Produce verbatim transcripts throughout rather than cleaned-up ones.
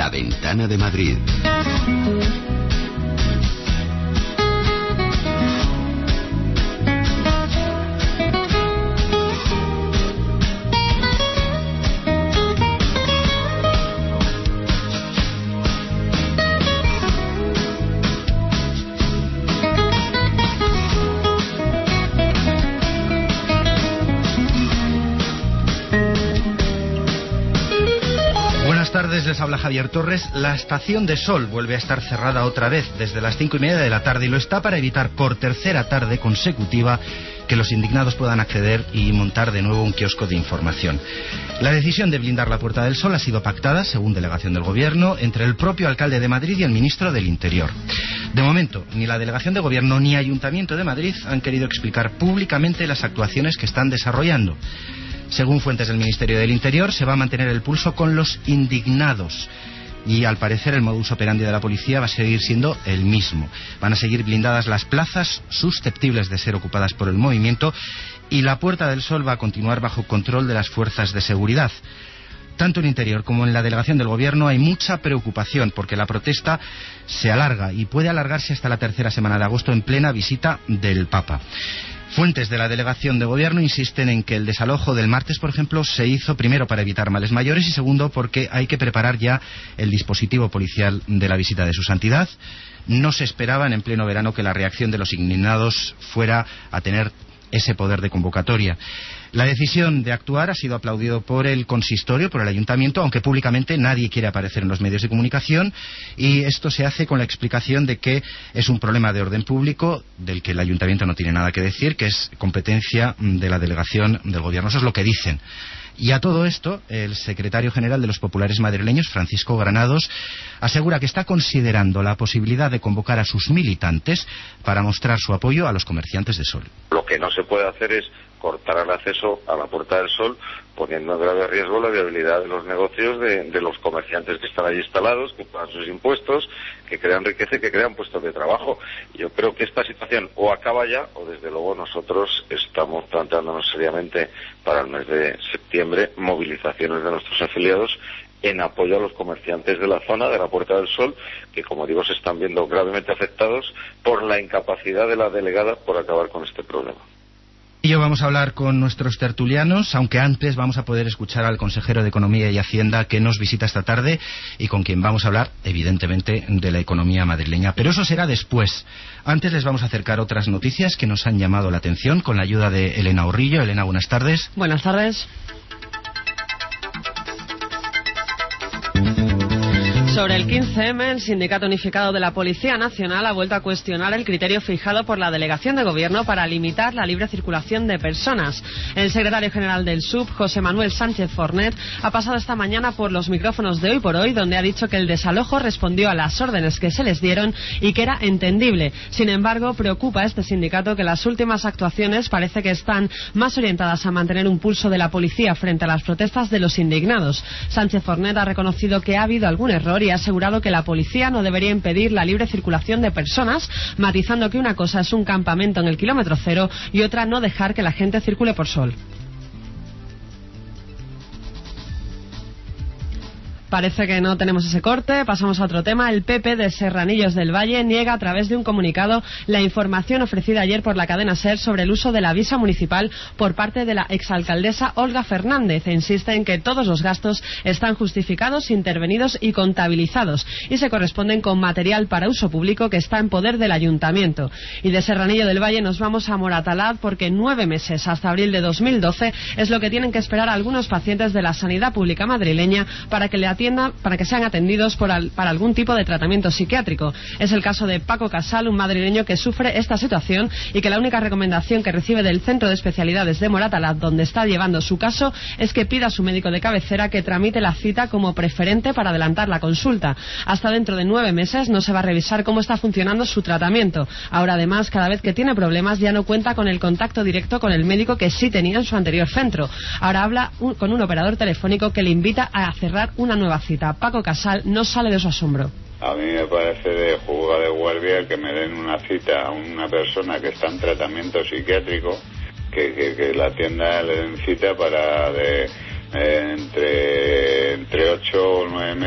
La Ventana de Madrid. Les habla Javier Torres. La estación de Sol vuelve a estar cerrada otra vez desde las cinco y media de la tarde y lo está para evitar por tercera tarde consecutiva que los indignados puedan acceder y montar de nuevo un kiosco de información. La decisión de blindar la Puerta del Sol ha sido pactada, según delegación del Gobierno, entre el propio alcalde de Madrid y el ministro del Interior. De momento, ni la delegación de Gobierno ni Ayuntamiento de Madrid han querido explicar públicamente las actuaciones que están desarrollando. Según fuentes del Ministerio del Interior, se va a mantener el pulso con los indignados y al parecer el modus operandi de la policía va a seguir siendo el mismo. Van a seguir blindadas las plazas susceptibles de ser ocupadas por el movimiento y la Puerta del Sol va a continuar bajo control de las fuerzas de seguridad. Tanto en Interior como en la delegación del Gobierno hay mucha preocupación porque la protesta se alarga y puede alargarse hasta la tercera semana de agosto en plena visita del Papa. Fuentes de la delegación de Gobierno insisten en que el desalojo del martes, por ejemplo, se hizo primero para evitar males mayores y segundo porque hay que preparar ya el dispositivo policial de la visita de su santidad. No se esperaban en pleno verano que la reacción de los indignados fuera a tener ese poder de convocatoria. La decisión de actuar ha sido aplaudido por el consistorio, por el ayuntamiento, aunque públicamente nadie quiere aparecer en los medios de comunicación, y esto se hace con la explicación de que es un problema de orden público del que el ayuntamiento no tiene nada que decir, que es competencia de la delegación del Gobierno. Eso es lo que dicen. Y a todo esto, el secretario general de los populares madrileños, Francisco Granados, asegura que está considerando la posibilidad de convocar a sus militantes para mostrar su apoyo a los comerciantes de Sol. Lo que no se puede hacer es cortar el acceso a la Puerta del Sol, poniendo en grave riesgo la viabilidad de los negocios de, de los comerciantes que están allí instalados, que pagan sus impuestos, que crean riqueza y que crean puestos de trabajo. Yo creo que esta situación o acaba ya, o desde luego nosotros estamos planteándonos seriamente para el mes de septiembre movilizaciones de nuestros afiliados en apoyo a los comerciantes de la zona de la Puerta del Sol, que como digo se están viendo gravemente afectados por la incapacidad de la delegada por acabar con este problema. Y hoy vamos a hablar con nuestros tertulianos, aunque antes vamos a poder escuchar al consejero de Economía y Hacienda que nos visita esta tarde y con quien vamos a hablar, evidentemente, de la economía madrileña. Pero eso será después. Antes les vamos a acercar otras noticias que nos han llamado la atención con la ayuda de Elena Urrillo. Elena, buenas tardes. Buenas tardes. Sobre el quince eme, el Sindicato Unificado de la Policía Nacional ha vuelto a cuestionar el criterio fijado por la Delegación de Gobierno para limitar la libre circulación de personas. El secretario general del S U B, José Manuel Sánchez Fornet, ha pasado esta mañana por los micrófonos de Hoy por Hoy, donde ha dicho que el desalojo respondió a las órdenes que se les dieron y que era entendible. Sin embargo, preocupa a este sindicato que las últimas actuaciones parece que están más orientadas a mantener un pulso de la policía frente a las protestas de los indignados. Sánchez Fornet ha reconocido que ha habido algún error y ha asegurado que la policía no debería impedir la libre circulación de personas, matizando que una cosa es un campamento en el kilómetro cero y otra no dejar que la gente circule por Sol. Parece que no tenemos ese corte. Pasamos a otro tema. El P P de Serranillos del Valle niega a través de un comunicado la información ofrecida ayer por la cadena SER sobre el uso de la visa municipal por parte de la exalcaldesa Olga Fernández e insiste en que todos los gastos están justificados, intervenidos y contabilizados y se corresponden con material para uso público que está en poder del ayuntamiento. Y de Serranillo del Valle nos vamos a Moratalaz porque nueve meses hasta abril de dos mil doce es lo que tienen que esperar algunos pacientes de la sanidad pública madrileña para que le atienda, para que sean atendidos por al, para algún tipo de tratamiento psiquiátrico. Es el caso de Paco Casal, un madrileño que sufre esta situación y que la única recomendación que recibe del Centro de Especialidades de Moratalaz, donde está llevando su caso, es que pida a su médico de cabecera que tramite la cita como preferente para adelantar la consulta. Hasta dentro de nueve meses no se va a revisar cómo está funcionando su tratamiento. Ahora, además, cada vez que tiene problemas ya no cuenta con el contacto directo con el médico que sí tenía en su anterior centro. Ahora habla un, con un operador telefónico que le invita a cerrar una nueva cita. Paco Casal no sale de su asombro. A mí me parece de jugada de guardia que me den una cita a una persona que está en tratamiento psiquiátrico, que, que, que la atienda, le den cita para de, eh, entre entre ocho o nueve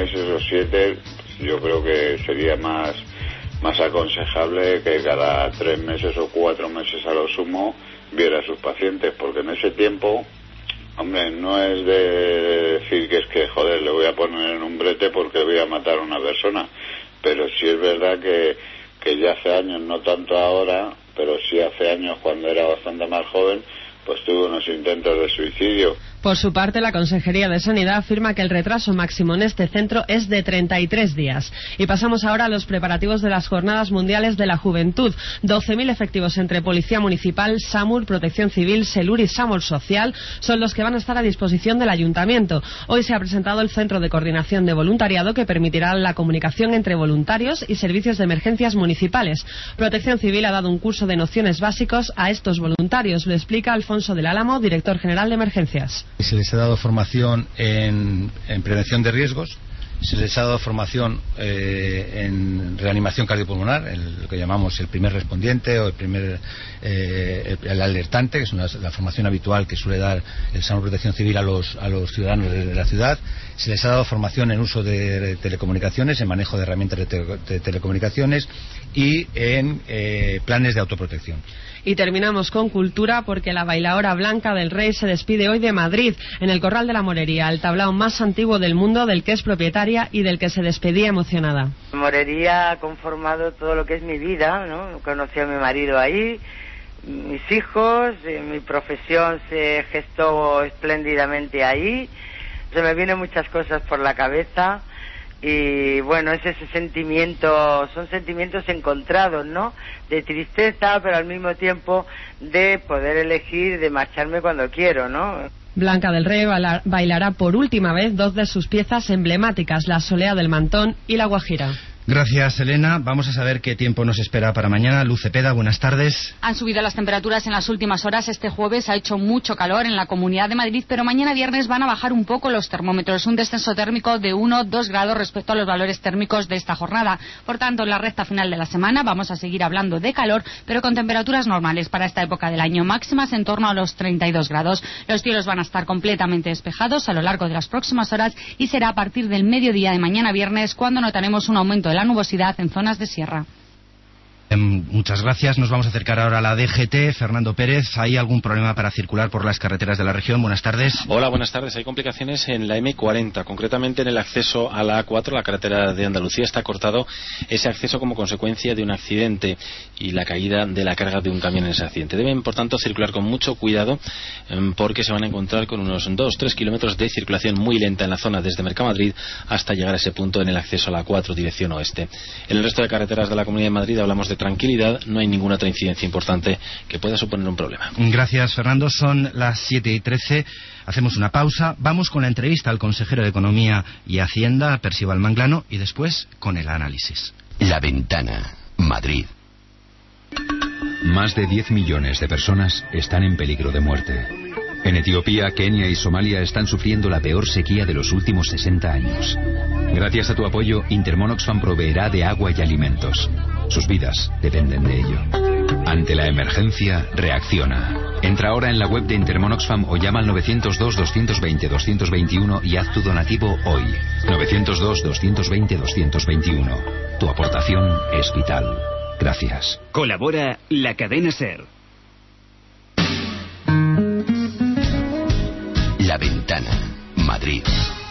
meses o siete, yo creo que sería más, más aconsejable que cada tres meses o cuatro meses a lo sumo viera a sus pacientes, porque en ese tiempo, hombre, no es de decir que es que, joder, le voy a poner en un brete porque voy a matar a una persona, pero sí es verdad que, que ya hace años, no tanto ahora, pero sí hace años cuando era bastante más joven, pues tuve unos intentos de suicidio. Por su parte, la Consejería de Sanidad afirma que el retraso máximo en este centro es de treinta y tres días. Y pasamos ahora a los preparativos de las Jornadas Mundiales de la Juventud. doce mil efectivos entre Policía Municipal, SAMUR, Protección Civil, SELUR y SAMUR Social son los que van a estar a disposición del Ayuntamiento. Hoy se ha presentado el Centro de Coordinación de Voluntariado que permitirá la comunicación entre voluntarios y servicios de emergencias municipales. Protección Civil ha dado un curso de nociones básicos a estos voluntarios. Lo explica Alfonso del Álamo, director general de Emergencias. Se les ha dado formación en, en prevención de riesgos, se les ha dado formación eh, en reanimación cardiopulmonar, el, lo que llamamos el primer respondiente o el primer eh, el, el alertante, que es una, la formación habitual que suele dar el SAMUR Protección Civil a los, a los ciudadanos de, de la ciudad. Se les ha dado formación en uso de telecomunicaciones, en manejo de herramientas de, te, de telecomunicaciones y en eh, planes de autoprotección. Y terminamos con cultura porque la bailaora Blanca del Rey se despide hoy de Madrid, en el Corral de la Morería, el tablao más antiguo del mundo, del que es propietaria y del que se despedía emocionada. Morería ha conformado todo lo que es mi vida, ¿no? Conocí a mi marido ahí, mis hijos, mi profesión se gestó espléndidamente ahí, se me vienen muchas cosas por la cabeza. Y bueno, es ese sentimiento, son sentimientos encontrados, ¿no? De tristeza, pero al mismo tiempo de poder elegir, de marcharme cuando quiero, ¿no? Blanca del Rey bailará por última vez dos de sus piezas emblemáticas, la Solea del Mantón y la Guajira. Gracias, Elena. Vamos a saber qué tiempo nos espera para mañana. Luz Cepeda, buenas tardes. Han subido las temperaturas en las últimas horas. Este jueves ha hecho mucho calor en la Comunidad de Madrid, pero mañana viernes van a bajar un poco los termómetros. Un descenso térmico de uno a dos grados respecto a los valores térmicos de esta jornada. Por tanto, en la recta final de la semana vamos a seguir hablando de calor, pero con temperaturas normales para esta época del año, máximas en torno a los treinta y dos grados. Los cielos van a estar completamente despejados a lo largo de las próximas horas y será a partir del mediodía de mañana viernes cuando notaremos un aumento de la nubosidad en zonas de sierra. Muchas gracias. Nos vamos a acercar ahora a la D G T. Fernando Pérez, ¿hay algún problema para circular por las carreteras de la región? Buenas tardes. Hola, buenas tardes. Hay complicaciones en la eme cuarenta, concretamente en el acceso a la A cuatro, la carretera de Andalucía. Está cortado ese acceso como consecuencia de un accidente y la caída de la carga de un camión en ese accidente. Deben, por tanto, circular con mucho cuidado porque se van a encontrar con unos dos a tres kilómetros de circulación muy lenta en la zona desde Mercamadrid hasta llegar a ese punto en el acceso a la A cuatro, dirección oeste. En el resto de carreteras de la Comunidad de Madrid hablamos de tranquilidad, no hay ninguna otra incidencia importante que pueda suponer un problema. Gracias, Fernando. Son las siete y trece. Hacemos una pausa. Vamos con la entrevista al consejero de Economía y Hacienda, Percival Manglano, y después con el análisis. La Ventana, Madrid. Más de diez millones de personas están en peligro de muerte. En Etiopía, Kenia y Somalia están sufriendo la peor sequía de los últimos sesenta años. Gracias a tu apoyo, Intermon Oxfam proveerá de agua y alimentos. Sus vidas dependen de ello. Ante la emergencia, reacciona. Entra ahora en la web de Intermon Oxfam o llama al novecientos dos, doscientos veinte, doscientos veintiuno y haz tu donativo hoy. novecientos dos, doscientos veinte, doscientos veintiuno. Tu aportación es vital. Gracias. Colabora la cadena SER. La Ventana, Madrid.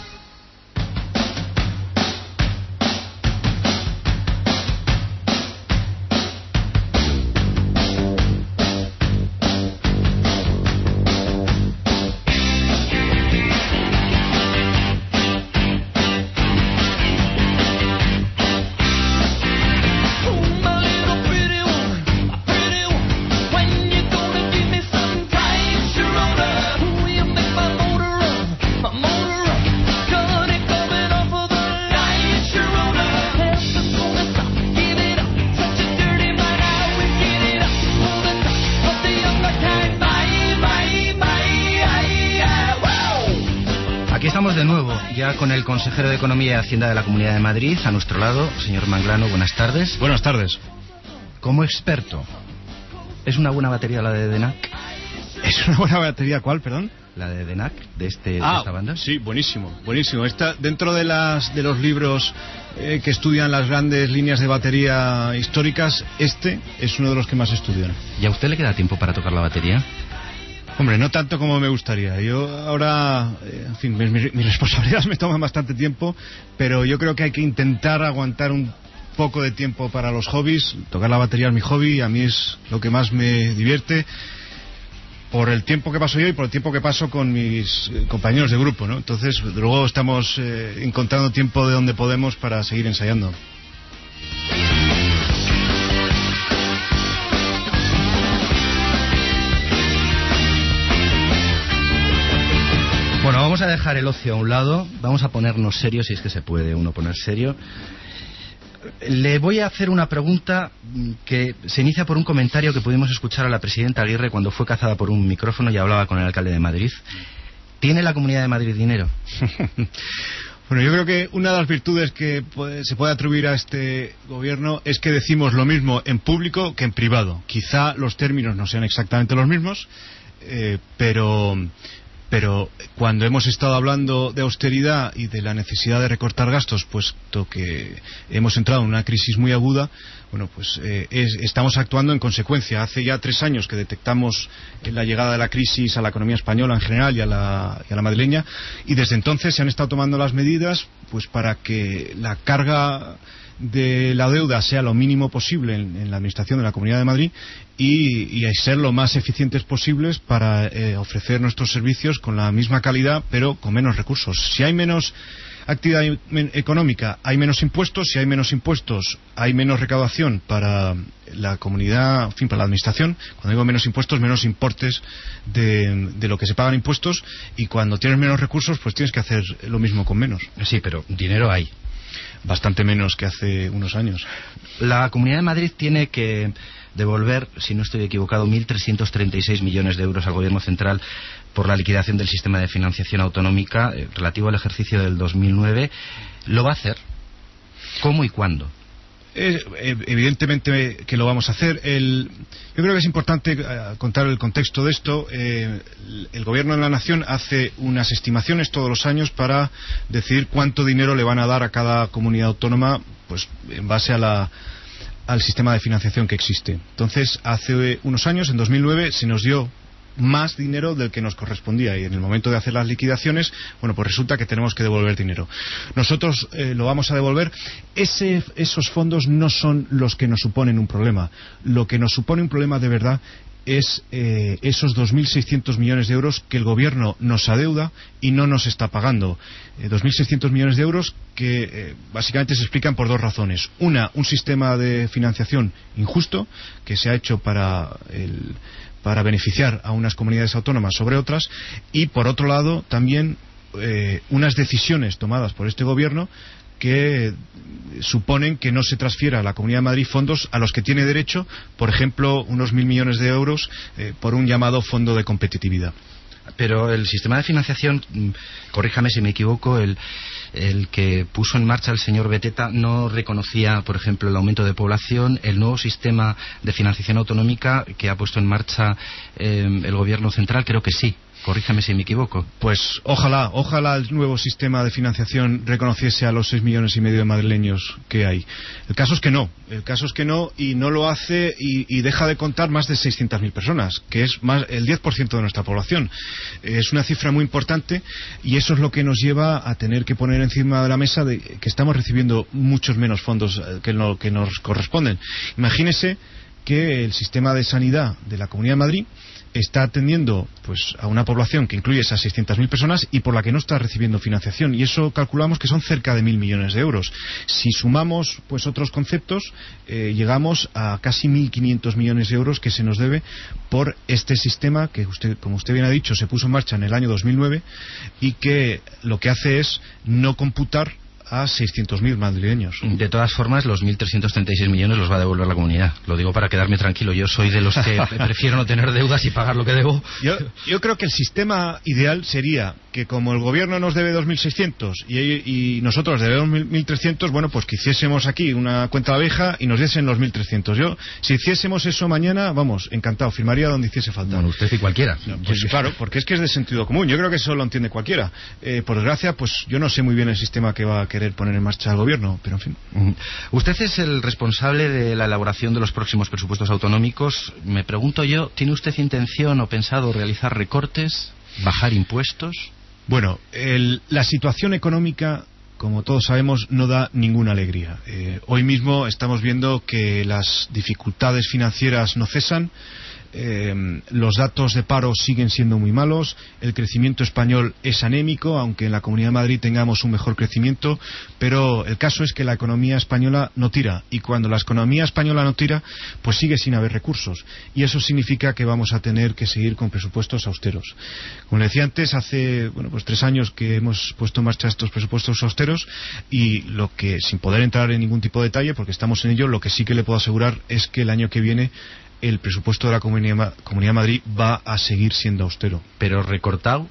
Con el consejero de Economía y Hacienda de la Comunidad de Madrid, a nuestro lado, señor Manglano, buenas tardes. Buenas tardes. Como experto, ¿es una buena batería la de D N A C? ¿Es una buena batería cuál, perdón? La de D N A C, de, este, ah, de esta banda. Sí, buenísimo, buenísimo. Esta, dentro de las de los libros eh, que estudian las grandes líneas de batería históricas, este es uno de los que más estudian. ¿Y a usted le queda tiempo para tocar la batería? Hombre, no tanto como me gustaría. Yo ahora, eh, en fin, mis, mis responsabilidades me toman bastante tiempo, pero yo creo que hay que intentar aguantar un poco de tiempo para los hobbies. Tocar la batería es mi hobby, a mí es lo que más me divierte, por el tiempo que paso yo y por el tiempo que paso con mis eh, compañeros de grupo, ¿no? Entonces, luego estamos eh, encontrando tiempo de donde podemos para seguir ensayando. Bueno, vamos a dejar el ocio a un lado, vamos a ponernos serios, si es que se puede uno poner serio. Le voy a hacer una pregunta que se inicia por un comentario que pudimos escuchar a la presidenta Aguirre cuando fue cazada por un micrófono y hablaba con el alcalde de Madrid. ¿Tiene la Comunidad de Madrid dinero? Bueno, yo creo que una de las virtudes que puede, se puede atribuir a este gobierno es que decimos lo mismo en público que en privado. Quizá los términos no sean exactamente los mismos, eh, pero... Pero cuando hemos estado hablando de austeridad y de la necesidad de recortar gastos, puesto que hemos entrado en una crisis muy aguda, bueno, pues eh, es, estamos actuando en consecuencia. Hace ya tres años que detectamos la llegada de la crisis a la economía española en general y a la, y a la madrileña, y desde entonces se han estado tomando las medidas pues para que la carga de la deuda sea lo mínimo posible en, en la administración de la Comunidad de Madrid y, y ser lo más eficientes posibles para eh, ofrecer nuestros servicios con la misma calidad pero con menos recursos. Si hay menos actividad económica, hay menos impuestos. Si hay menos impuestos, hay menos recaudación para la comunidad, en fin, para la administración. Cuando digo menos impuestos, menos importes de, de lo que se pagan impuestos, y cuando tienes menos recursos, pues tienes que hacer lo mismo con menos. Sí, pero dinero hay. Bastante menos que hace unos años. La Comunidad de Madrid tiene que devolver, si no estoy equivocado, mil trescientos treinta y seis millones de euros al Gobierno central por la liquidación del sistema de financiación autonómica eh, relativo al ejercicio del dos mil nueve. ¿Lo va a hacer? ¿Cómo y cuándo? Eh, evidentemente que lo vamos a hacer. El, yo creo que es importante eh, contar el contexto de esto. Eh, el, el Gobierno de la Nación hace unas estimaciones todos los años para decidir cuánto dinero le van a dar a cada comunidad autónoma, pues en base a la, al sistema de financiación que existe. Entonces, hace unos años, en dos mil nueve, se nos dio más dinero del que nos correspondía, y en el momento de hacer las liquidaciones, bueno, pues resulta que tenemos que devolver dinero. Nosotros eh, lo vamos a devolver. Ese, esos fondos no son los que nos suponen un problema. Lo que nos supone un problema de verdad es eh, esos dos mil seiscientos millones de euros que el Gobierno nos adeuda y no nos está pagando. Eh, dos mil seiscientos millones de euros que eh, básicamente se explican por dos razones. Una, un sistema de financiación injusto que se ha hecho para el para beneficiar a unas comunidades autónomas sobre otras, y por otro lado también eh, unas decisiones tomadas por este gobierno que suponen que no se transfiera a la Comunidad de Madrid fondos a los que tiene derecho, por ejemplo, unos mil millones de euros eh, por un llamado fondo de competitividad. Pero el sistema de financiación, corríjame si me equivoco, el, el que puso en marcha el señor Beteta no reconocía, por ejemplo, el aumento de población. El nuevo sistema de financiación autonómica que ha puesto en marcha eh, el Gobierno central, creo que sí. Corríjame si me equivoco. Pues ojalá, ojalá el nuevo sistema de financiación reconociese a los seis millones y medio de madrileños que hay. El caso es que no, el caso es que no, y no lo hace, y, y deja de contar más de seiscientas mil personas, que es más el diez por ciento de nuestra población. Es una cifra muy importante, y eso es lo que nos lleva a tener que poner encima de la mesa de que estamos recibiendo muchos menos fondos que lo que nos corresponden. Imagínese que el sistema de sanidad de la Comunidad de Madrid está atendiendo pues a una población que incluye esas seiscientas mil personas y por la que no está recibiendo financiación, y eso calculamos que son cerca de mil millones de euros. Si sumamos pues otros conceptos, eh, llegamos a casi mil quinientos millones de euros que se nos debe por este sistema que usted, como usted bien ha dicho, se puso en marcha en el año dos mil nueve y que lo que hace es no computar a seiscientos mil madrileños. De todas formas, los mil trescientos treinta y seis millones los va a devolver la comunidad. Lo digo para quedarme tranquilo. Yo soy de los que prefiero no tener deudas y pagar lo que debo. Yo, yo creo que el sistema ideal sería que, como el gobierno nos debe dos mil seiscientos y, y nosotros debemos mil trescientos, bueno, pues que hiciésemos aquí una cuenta de abeja y nos diesen los mil trescientos. Yo, si hiciésemos eso mañana, vamos, encantado, firmaría donde hiciese falta. Bueno, usted y cualquiera. Pues claro, porque es que es de sentido común. Yo creo que eso lo entiende cualquiera. Eh, por desgracia, pues yo no sé muy bien el sistema que va a querer poner en marcha el gobierno, pero en fin. Uh-huh. Usted es el responsable de la elaboración de los próximos presupuestos autonómicos. Me pregunto yo, ¿tiene usted intención o pensado realizar recortes, bajar impuestos? Bueno, el, la situación económica, como todos sabemos, no da ninguna alegría. Eh, hoy mismo estamos viendo que las dificultades financieras no cesan. Eh, los datos de paro siguen siendo muy malos, el crecimiento español es anémico, aunque en la Comunidad de Madrid tengamos un mejor crecimiento, pero el caso es que la economía española no tira, y cuando la economía española no tira, pues sigue sin haber recursos, y eso significa que vamos a tener que seguir con presupuestos austeros. Como le decía antes, hace bueno pues tres años que hemos puesto en marcha estos presupuestos austeros, y lo que, sin poder entrar en ningún tipo de detalle, porque estamos en ello, lo que sí que le puedo asegurar es que el año que viene el presupuesto de la Comunidad, Comunidad de Madrid va a seguir siendo austero. ¿Pero recortado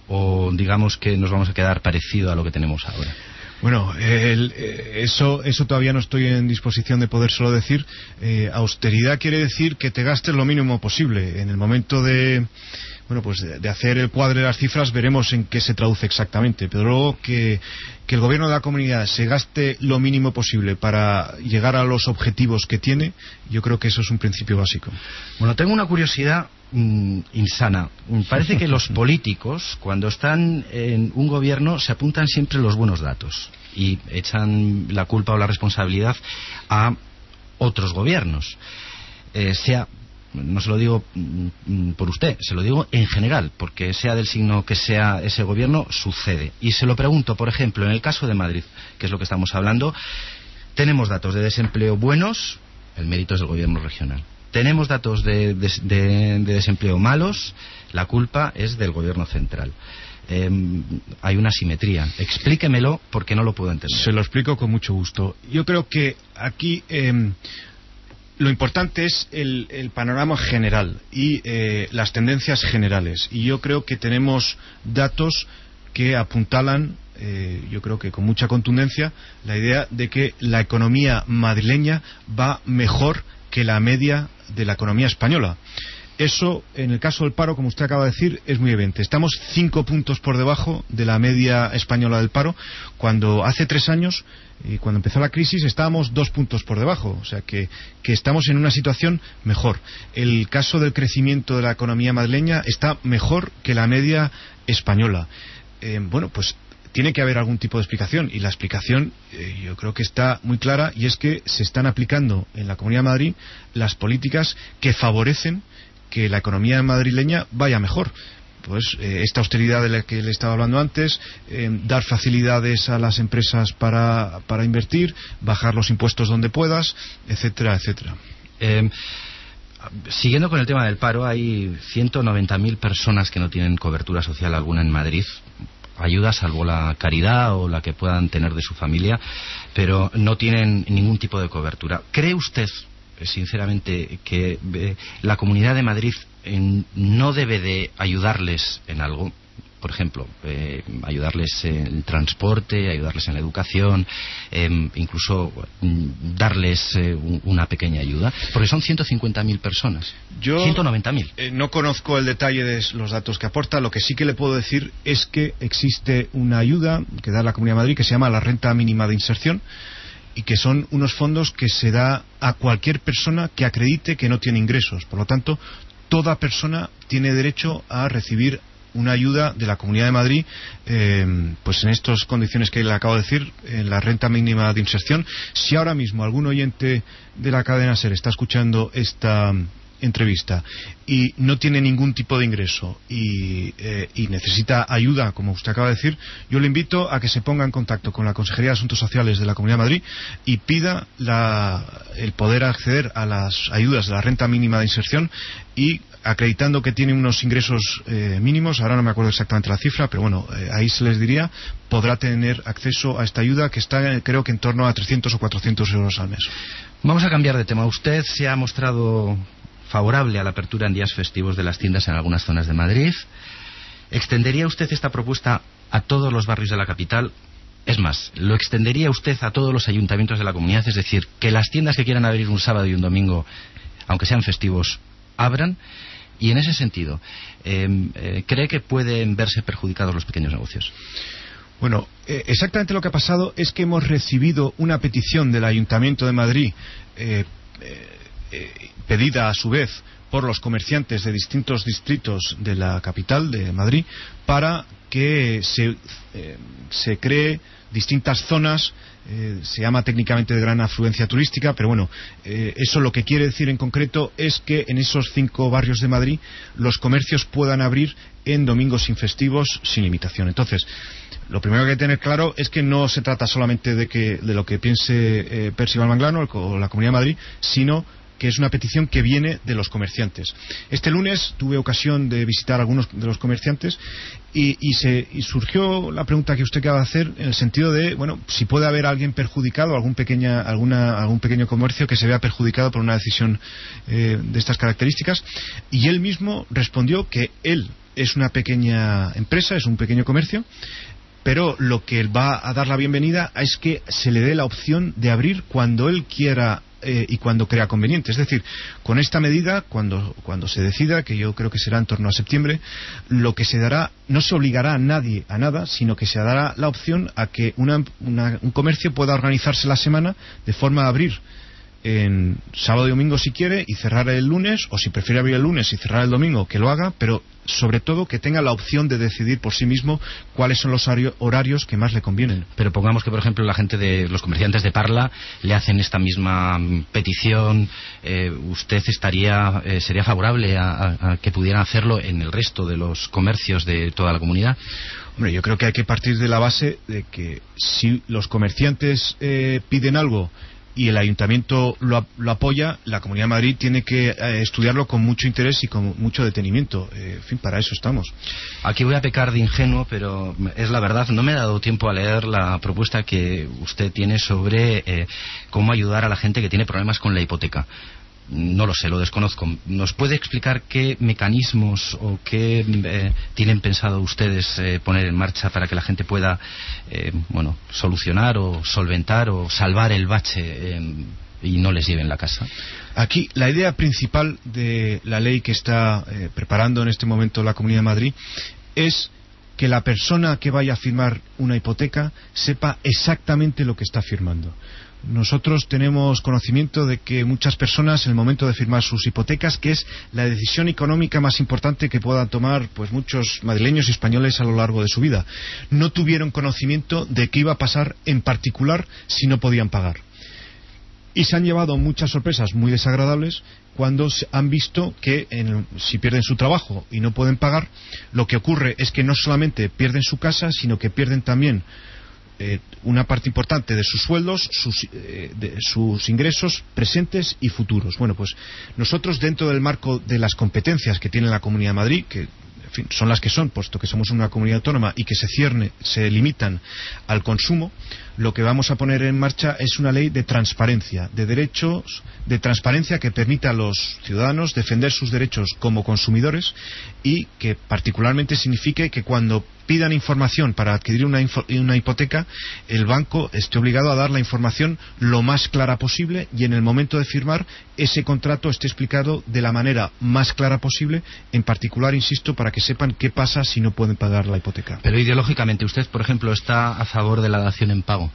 o digamos que nos vamos a quedar parecido a lo que tenemos ahora? Bueno, el, eso, eso todavía no estoy en disposición de podérselo decir. Eh, austeridad quiere decir que te gastes lo mínimo posible. En el momento de... Bueno, pues de, de hacer el cuadro de las cifras veremos en qué se traduce exactamente, pero luego que, que el gobierno de la comunidad se gaste lo mínimo posible para llegar a los objetivos que tiene, yo creo que eso es un principio básico. Bueno, tengo una curiosidad mmm, insana. Parece que los políticos, cuando están en un gobierno, se apuntan siempre los buenos datos y echan la culpa o la responsabilidad a otros gobiernos, eh, sea... No se lo digo por usted, se lo digo en general, porque sea del signo que sea ese gobierno, sucede. Y se lo pregunto, por ejemplo, en el caso de Madrid, que es lo que estamos hablando, tenemos datos de desempleo buenos, el mérito es del gobierno regional. Tenemos datos de, de, de, de desempleo malos, la culpa es del gobierno central. Eh, hay una asimetría. Explíquemelo porque no lo puedo entender. Se lo explico con mucho gusto. Yo creo que aquí... Eh, Lo importante es el, el panorama general y eh, las tendencias generales. Y yo creo que tenemos datos que apuntalan, eh, yo creo que con mucha contundencia, la idea de que la economía madrileña va mejor que la media de la economía española. Eso, en el caso del paro, como usted acaba de decir, es muy evidente. Estamos cinco puntos por debajo de la media española del paro, cuando hace tres años, y cuando empezó la crisis, estábamos dos puntos por debajo. O sea que, que estamos en una situación mejor. El caso del crecimiento de la economía madrileña está mejor que la media española. Eh, bueno, pues tiene que haber algún tipo de explicación, y la explicación eh, yo creo que está muy clara, y es que se están aplicando en la Comunidad de Madrid las políticas que favorecen que la economía madrileña vaya mejor. Pues eh, esta austeridad de la que le estaba hablando antes, eh, dar facilidades a las empresas para, para invertir, bajar los impuestos donde puedas, etcétera, etcétera. Eh, siguiendo con el tema del paro, hay ciento noventa mil personas que no tienen cobertura social alguna en Madrid. Ayuda salvo la caridad o la que puedan tener de su familia, pero no tienen ningún tipo de cobertura. ¿Cree usted, sinceramente, que eh, la Comunidad de Madrid eh, no debe de ayudarles en algo? Por ejemplo, eh, ayudarles en el transporte, ayudarles en la educación, eh, incluso mm, darles eh, un, una pequeña ayuda, porque son ciento cincuenta mil personas. Yo ciento noventa mil. Eh, no conozco el detalle de los datos que aporta. Lo que sí que le puedo decir es que existe una ayuda que da la Comunidad de Madrid que se llama la Renta Mínima de Inserción, y que son unos fondos que se da a cualquier persona que acredite que no tiene ingresos. Por lo tanto, toda persona tiene derecho a recibir una ayuda de la Comunidad de Madrid, eh, pues en estas condiciones que le acabo de decir, en la renta mínima de inserción. Si ahora mismo algún oyente de la cadena SER está escuchando esta entrevista y no tiene ningún tipo de ingreso y, eh, y necesita ayuda, como usted acaba de decir, yo le invito a que se ponga en contacto con la Consejería de Asuntos Sociales de la Comunidad de Madrid y pida la, el poder acceder a las ayudas de la renta mínima de inserción, y acreditando que tiene unos ingresos eh, mínimos, ahora no me acuerdo exactamente la cifra, pero bueno, eh, ahí se les diría, podrá tener acceso a esta ayuda que está, eh, creo que en torno a trescientos o cuatrocientos euros al mes. Vamos a cambiar de tema. Usted se ha mostrado favorable a la apertura en días festivos de las tiendas en algunas zonas de Madrid. ¿Extendería usted esta propuesta a todos los barrios de la capital? Es más, ¿lo extendería usted a todos los ayuntamientos de la comunidad? Es decir, que las tiendas que quieran abrir un sábado y un domingo, aunque sean festivos, abran. Y en ese sentido, eh, eh, ¿cree que pueden verse perjudicados los pequeños negocios? Bueno, eh, exactamente lo que ha pasado es que hemos recibido una petición del Ayuntamiento de Madrid, eh, eh, eh, pedida a su vez por los comerciantes de distintos distritos de la capital de Madrid, para que se, eh, se cree distintas zonas, eh, se llama técnicamente de gran afluencia turística, pero bueno, eh, eso lo que quiere decir en concreto es que en esos cinco barrios de Madrid los comercios puedan abrir en domingos sin festivos sin limitación. Entonces, lo primero que hay que tener claro es que no se trata solamente de, que, de lo que piense eh, Percival Manglano o la Comunidad de Madrid, sino que es una petición que viene de los comerciantes. Este lunes tuve ocasión de visitar a algunos de los comerciantes y, y, se, y surgió la pregunta que usted acaba de hacer, en el sentido de, bueno, si puede haber alguien perjudicado, algún, pequeña, alguna, algún pequeño comercio que se vea perjudicado por una decisión eh, de estas características, y él mismo respondió que él es una pequeña empresa, es un pequeño comercio, pero lo que él va a dar la bienvenida es que se le dé la opción de abrir cuando él quiera eh, y cuando crea conveniente. Es decir, con esta medida, cuando, cuando se decida, que yo creo que será en torno a septiembre, lo que se dará, no se obligará a nadie a nada, sino que se dará la opción a que una, una, un comercio pueda organizarse la semana de forma a abrir en sábado y domingo si quiere y cerrar el lunes, o si prefiere abrir el lunes y cerrar el domingo, que lo haga, pero sobre todo que tenga la opción de decidir por sí mismo cuáles son los horarios que más le convienen. Pero pongamos que, por ejemplo, la gente de los comerciantes de Parla le hacen esta misma petición, eh, ¿usted estaría eh, sería favorable a, a, a que pudieran hacerlo en el resto de los comercios de toda la comunidad? Hombre, yo creo que hay que partir de la base de que si los comerciantes eh, piden algo y el ayuntamiento lo, lo apoya, la Comunidad de Madrid tiene que eh, estudiarlo con mucho interés y con mucho detenimiento. Eh, en fin, para eso estamos. Aquí voy a pecar de ingenuo, pero es la verdad, no me he dado tiempo a leer la propuesta que usted tiene sobre eh, cómo ayudar a la gente que tiene problemas con la hipoteca. No lo sé, lo desconozco. ¿Nos puede explicar qué mecanismos o qué eh, tienen pensado ustedes eh, poner en marcha para que la gente pueda eh, bueno, solucionar o solventar o salvar el bache eh, y no les lleven la casa? Aquí la idea principal de la ley que está eh, preparando en este momento la Comunidad de Madrid es que la persona que vaya a firmar una hipoteca sepa exactamente lo que está firmando. Nosotros tenemos conocimiento de que muchas personas, en el momento de firmar sus hipotecas, que es la decisión económica más importante que puedan tomar pues muchos madrileños y españoles a lo largo de su vida, no tuvieron conocimiento de qué iba a pasar en particular si no podían pagar. Y se han llevado muchas sorpresas muy desagradables cuando han visto que en, si pierden su trabajo y no pueden pagar, lo que ocurre es que no solamente pierden su casa, sino que pierden también Eh, una parte importante de sus sueldos, sus, eh, de sus ingresos presentes y futuros. Bueno, pues nosotros, dentro del marco de las competencias que tiene la Comunidad de Madrid, que en fin, son las que son, puesto que somos una comunidad autónoma y que se cierne, se limitan al consumo, lo que vamos a poner en marcha es una ley de transparencia, de derechos, de transparencia que permita a los ciudadanos defender sus derechos como consumidores y que particularmente signifique que cuando pidan información para adquirir una, una hipoteca, el banco esté obligado a dar la información lo más clara posible y en el momento de firmar ese contrato esté explicado de la manera más clara posible, en particular, insisto, para que sepan qué pasa si no pueden pagar la hipoteca. Pero ideológicamente, ¿usted, por ejemplo, está a favor de la dación en pago?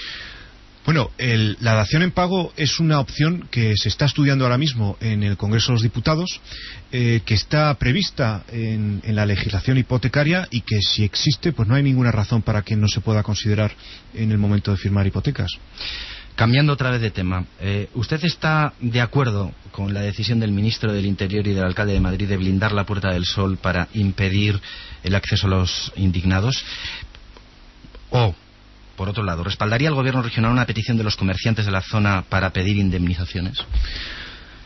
Bueno, el, la dación en pago es una opción que se está estudiando ahora mismo en el Congreso de los Diputados, eh, que está prevista en, en la legislación hipotecaria y que si existe, pues no hay ninguna razón para que no se pueda considerar en el momento de firmar hipotecas. Cambiando otra vez de tema, eh, ¿usted está de acuerdo con la decisión del ministro del Interior y del alcalde de Madrid de blindar la Puerta del Sol para impedir el acceso a los indignados? ¿O, por otro lado, respaldaría el gobierno regional una petición de los comerciantes de la zona para pedir indemnizaciones?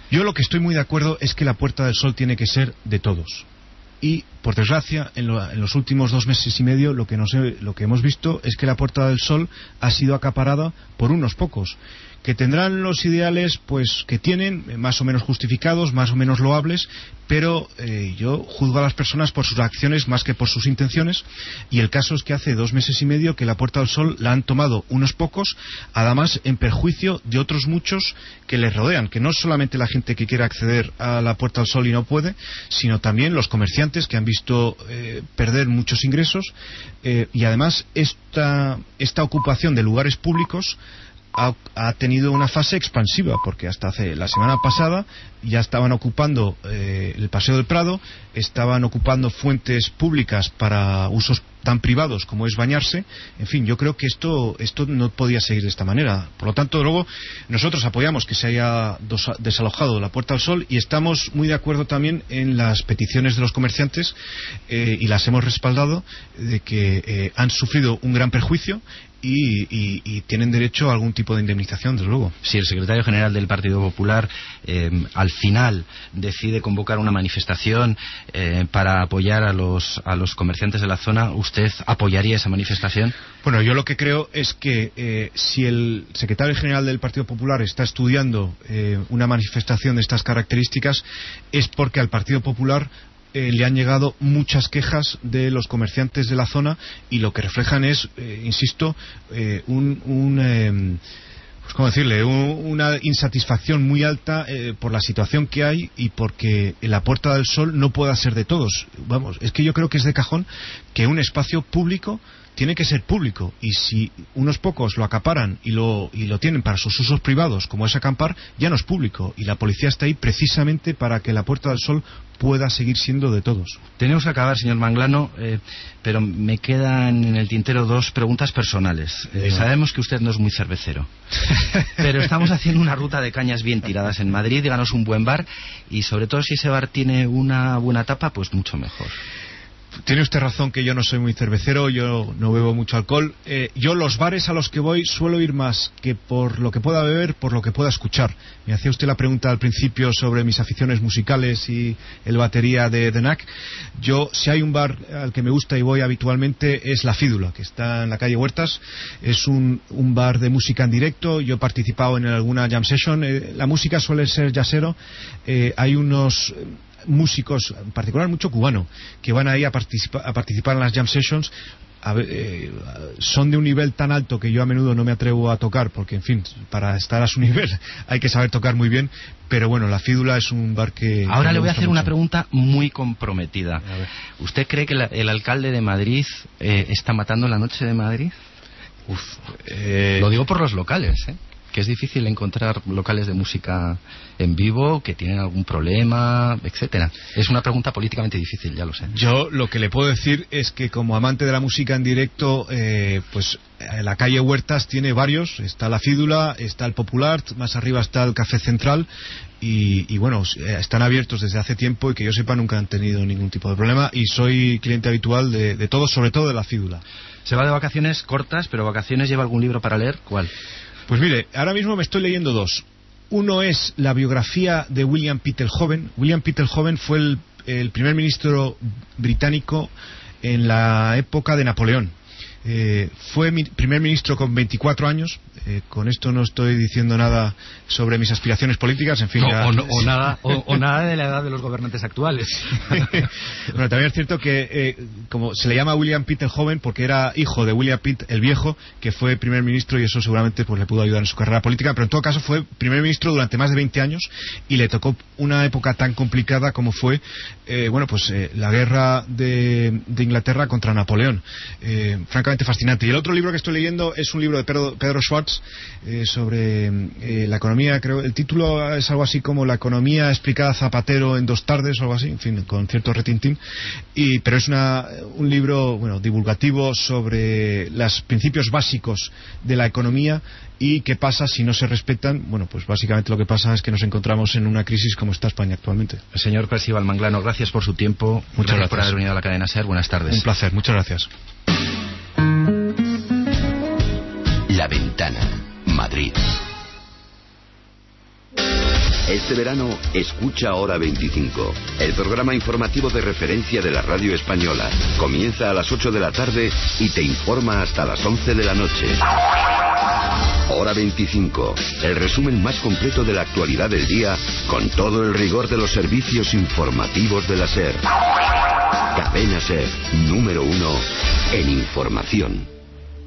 Yo lo que estoy muy de acuerdo es que la Puerta del Sol tiene que ser de todos. Y, por desgracia, en, lo, en los últimos dos meses y medio lo que, nos he, lo que hemos visto es que la Puerta del Sol ha sido acaparada por unos pocos, que tendrán los ideales pues que tienen, más o menos justificados, más o menos loables, pero eh, yo juzgo a las personas por sus acciones más que por sus intenciones, y el caso es que hace dos meses y medio que la Puerta del Sol la han tomado unos pocos, además en perjuicio de otros muchos que les rodean, que no solamente la gente que quiere acceder a la Puerta del Sol y no puede, sino también los comerciantes que han visto eh, perder muchos ingresos, eh, y además esta, esta ocupación de lugares públicos Ha, ha tenido una fase expansiva, porque hasta hace la semana pasada ya estaban ocupando eh, el Paseo del Prado, estaban ocupando fuentes públicas para usos tan privados como es bañarse. En fin, yo creo que esto esto no podía seguir de esta manera. Por lo tanto, luego nosotros apoyamos que se haya dos, desalojado la Puerta del Sol, y estamos muy de acuerdo también en las peticiones de los comerciantes, eh, y las hemos respaldado, de que eh, han sufrido un gran perjuicio Y, y, y tienen derecho a algún tipo de indemnización, desde luego. Si el secretario general del Partido Popular eh, al final decide convocar una manifestación eh, para apoyar a los, a los comerciantes de la zona, ¿usted apoyaría esa manifestación? Bueno, yo lo que creo es que eh, si el secretario general del Partido Popular está estudiando eh, una manifestación de estas características, es porque al Partido Popular Eh, le han llegado muchas quejas de los comerciantes de la zona, y lo que reflejan es, eh, insisto, eh, un, un eh, pues cómo decirle, un, una insatisfacción muy alta eh, por la situación que hay, y porque la Puerta del Sol no pueda ser de todos. Vamos, es que yo creo que es de cajón que un espacio público tiene que ser público, y si unos pocos lo acaparan y lo, y lo tienen para sus usos privados, como es acampar, ya no es público, y la policía está ahí precisamente para que la Puerta del Sol pueda seguir siendo de todos. Tenemos que acabar, señor Manglano, eh, pero me quedan en el tintero dos preguntas personales. Eh, sabemos que usted no es muy cervecero, pero estamos haciendo una ruta de cañas bien tiradas en Madrid. Díganos un buen bar, y sobre todo si ese bar tiene una buena tapa, pues mucho mejor. Tiene usted razón que yo no soy muy cervecero, yo no bebo mucho alcohol. Eh, yo los bares a los que voy suelo ir más que por lo que pueda beber, por lo que pueda escuchar. Me hacía usted la pregunta al principio sobre mis aficiones musicales y el batería de The Knack. Yo, si hay un bar al que me gusta y voy habitualmente, es La Fídula, que está en la calle Huertas. Es un, un bar de música en directo. Yo he participado en alguna jam session. Eh, la música suele ser jazzero. Eh, hay unos músicos, en particular mucho cubano, que van ahí a, participa a participar en las jam sessions. A ver, eh, son de un nivel tan alto que yo a menudo no me atrevo a tocar, porque en fin, para estar a su nivel hay que saber tocar muy bien. Pero bueno, La Fídula es un bar que... Ahora que le voy a hacer mucho. una pregunta muy comprometida. ¿Usted cree que la, el alcalde de Madrid eh, está matando la noche de Madrid? Uf, eh... Lo digo por los locales, ¿eh? Que es difícil encontrar locales de música en vivo que tienen algún problema, etcétera. Es una pregunta políticamente difícil, ya lo sé. Yo lo que le puedo decir es que, como amante de la música en directo, eh, pues en la calle Huertas tiene varios. Está La Fídula, está el Popular, más arriba está el Café Central, y, y bueno, están abiertos desde hace tiempo, y que yo sepa nunca han tenido ningún tipo de problema, y soy cliente habitual de, de todos, sobre todo de La Fídula. Se va de vacaciones cortas, pero vacaciones, ¿lleva algún libro para leer? ¿Cuál? Pues mire, ahora mismo me estoy leyendo dos. Uno es la biografía de William Pitt el Joven. William Pitt el Joven fue el, el primer ministro británico en la época de Napoleón. Eh, fue mi primer ministro con veinticuatro años. Eh, con esto no estoy diciendo nada sobre mis aspiraciones políticas, en fin. No, ya... o, no, o, nada, o, o nada de la edad de los gobernantes actuales. Bueno, también es cierto que eh, como se le llama William Pitt el Joven porque era hijo de William Pitt el Viejo, que fue primer ministro, y eso seguramente pues le pudo ayudar en su carrera política, pero en todo caso fue primer ministro durante más de veinte años, y le tocó una época tan complicada como fue eh, bueno pues eh, la guerra de, de Inglaterra contra Napoleón. Eh, francamente fascinante. Y el otro libro que estoy leyendo es un libro de Pedro, Pedro Schwartz eh, sobre eh, la economía. Creo el título es algo así como La economía explicada a Zapatero en dos tardes o algo así, en fin, con cierto retintín. Y, pero es una, un libro bueno divulgativo sobre los principios básicos de la economía y qué pasa si no se respetan. Bueno, pues básicamente lo que pasa es que nos encontramos en una crisis como está España actualmente. Señor Percival Manglano, gracias por su tiempo. Muchas gracias, gracias por haber venido a la cadena SER. Buenas tardes. Un placer, muchas gracias. La Ventana, Madrid. Este verano, escucha Hora veinticinco, el programa informativo de referencia de la radio española. Comienza a las ocho de la tarde y te informa hasta las once de la noche. Hora veinticinco, el resumen más completo de la actualidad del día, con todo el rigor de los servicios informativos de la SER. Cadena SER, número uno en información.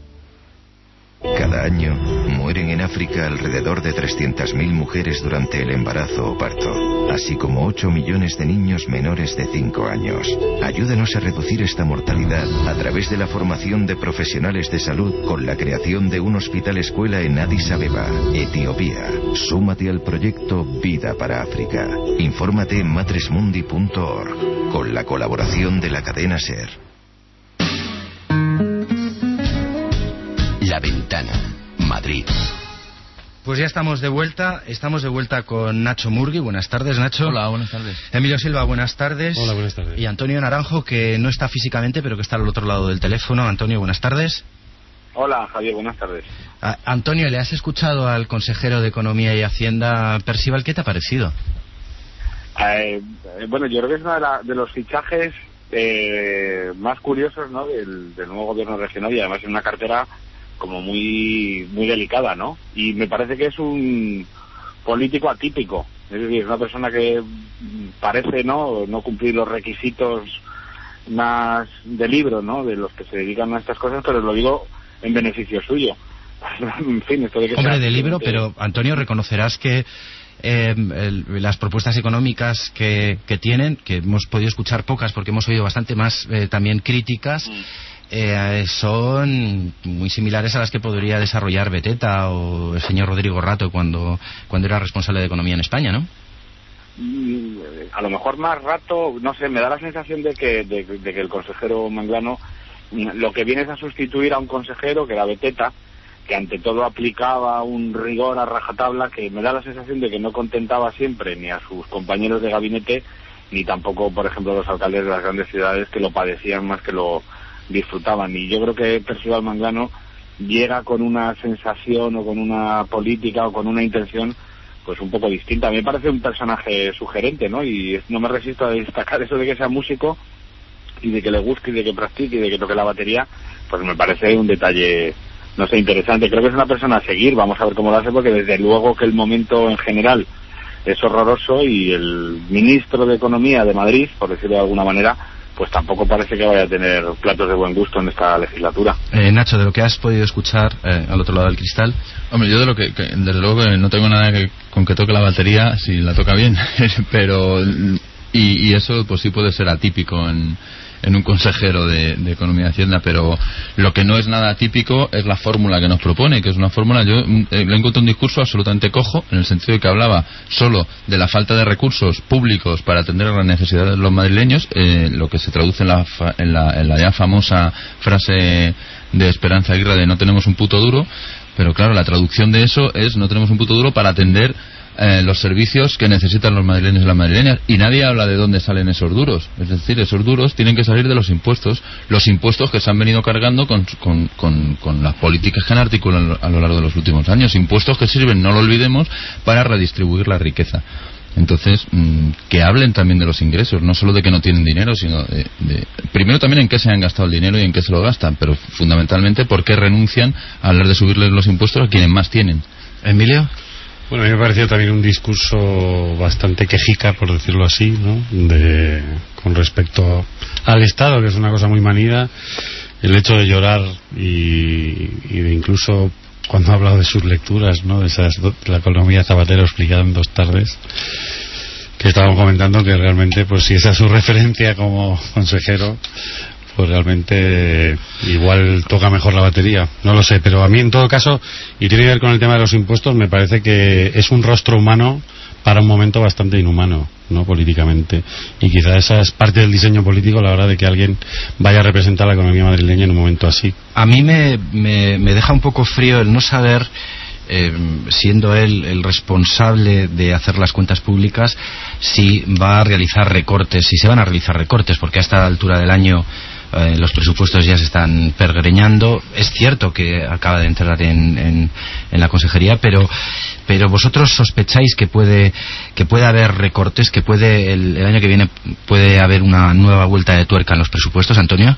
Cada año mueren en África alrededor de trescientas mil mujeres durante el embarazo o parto, así como ocho millones de niños menores de cinco años. Ayúdanos a reducir esta mortalidad a través de la formación de profesionales de salud con la creación de un hospital escuela en Addis Abeba, Etiopía. Súmate al proyecto Vida para África. Infórmate en matresmundi punto org con la colaboración de la cadena SER. La Ventana, Madrid. Pues ya estamos de vuelta, estamos de vuelta con Nacho Murgui. Buenas tardes, Nacho. Hola, buenas tardes. Emilio Silva, buenas tardes. Hola, buenas tardes. Y Antonio Naranjo, que no está físicamente, pero que está al otro lado del teléfono. Antonio, buenas tardes. Hola, Javier, buenas tardes. A Antonio, ¿le has escuchado al consejero de Economía y Hacienda, Percival? ¿Qué te ha parecido? Eh, bueno, yo creo que es uno de, la, de los fichajes eh, más curiosos, ¿no?, del, del nuevo gobierno regional, y además en una cartera como muy muy delicada, ¿no? Y me parece que es un político atípico, es decir, una persona que parece no no cumplir los requisitos más de libro, ¿no?, de los que se dedican a estas cosas, pero lo digo en beneficio suyo. En fin, esto de que Hombre, sea, de libro, pero Antonio, reconocerás que eh, el, las propuestas económicas que, que tienen, que hemos podido escuchar pocas porque hemos oído bastante más eh, también críticas, mm. Eh, son muy similares a las que podría desarrollar Beteta o el señor Rodrigo Rato cuando cuando era responsable de Economía en España, ¿no? A lo mejor más Rato, no sé, me da la sensación de que, de, de que el consejero Manglano lo que viene es a sustituir a un consejero que era Beteta, que ante todo aplicaba un rigor a rajatabla que me da la sensación de que no contentaba siempre ni a sus compañeros de gabinete, ni tampoco, por ejemplo, a los alcaldes de las grandes ciudades, que lo padecían más que lo disfrutaban. Y yo creo que Percival Manglano llega con una sensación o con una política o con una intención pues un poco distinta. A mí me parece un personaje sugerente, ¿no? Y no me resisto a destacar eso de que sea músico y de que le guste y de que practique y de que toque la batería, pues me parece un detalle, no sé, interesante. Creo que es una persona a seguir, vamos a ver cómo lo hace, porque desde luego que el momento en general es horroroso y el ministro de Economía de Madrid, por decirlo de alguna manera, pues tampoco parece que vaya a tener platos de buen gusto en esta legislatura. Eh, Nacho, de lo que has podido escuchar eh, al otro lado del cristal. Hombre, yo de lo que, que desde luego que no tengo nada que, con que toque la batería si la toca bien, pero y, y eso pues sí puede ser atípico en, en un consejero de, de Economía y Hacienda, pero lo que no es nada atípico es la fórmula que nos propone, que es una fórmula, yo eh, le encuentro un discurso absolutamente cojo, en el sentido de que hablaba solo de la falta de recursos públicos para atender a las necesidades de los madrileños, eh, lo que se traduce en la, fa, en, la, en la ya famosa frase de Esperanza Aguirre de no tenemos un puto duro, pero claro, la traducción de eso es no tenemos un puto duro para atender Eh, los servicios que necesitan los madrileños y las madrileñas, y nadie habla de dónde salen esos duros. Es decir, esos duros tienen que salir de los impuestos, los impuestos que se han venido cargando con, con, con, con las políticas que han articulado a lo largo de los últimos años, impuestos que sirven, no lo olvidemos, para redistribuir la riqueza. Entonces, mmm, que hablen también de los ingresos, no solo de que no tienen dinero, sino de, de, primero también en qué se han gastado el dinero y en qué se lo gastan, pero fundamentalmente por qué renuncian a hablar de subirles los impuestos a quienes más tienen. Emilio. Bueno, a mí me pareció también un discurso bastante quejica, por decirlo así, ¿no?, de, con respecto al Estado, que es una cosa muy manida, el hecho de llorar y, y de incluso cuando ha hablado de sus lecturas, ¿no?, de esas, de la economía Zapatero explicada en dos tardes, que estábamos comentando que realmente, pues si esa es su referencia como consejero, pues realmente igual toca mejor la batería, no lo sé, pero a mí en todo caso, y tiene que ver con el tema de los impuestos, me parece que es un rostro humano para un momento bastante inhumano, ¿no?, políticamente, y quizá esa es parte del diseño político a la hora de que alguien vaya a representar la economía madrileña en un momento así. A mí me, me, me deja un poco frío el no saber, eh, siendo él el responsable de hacer las cuentas públicas, si va a realizar recortes, si se van a realizar recortes, porque a esta altura del año eh, los presupuestos ya se están pergreñando. Es cierto que acaba de entrar en, en, en la consejería, pero pero vosotros sospecháis que puede que puede haber recortes, que puede el, el año que viene puede haber una nueva vuelta de tuerca en los presupuestos, Antonio.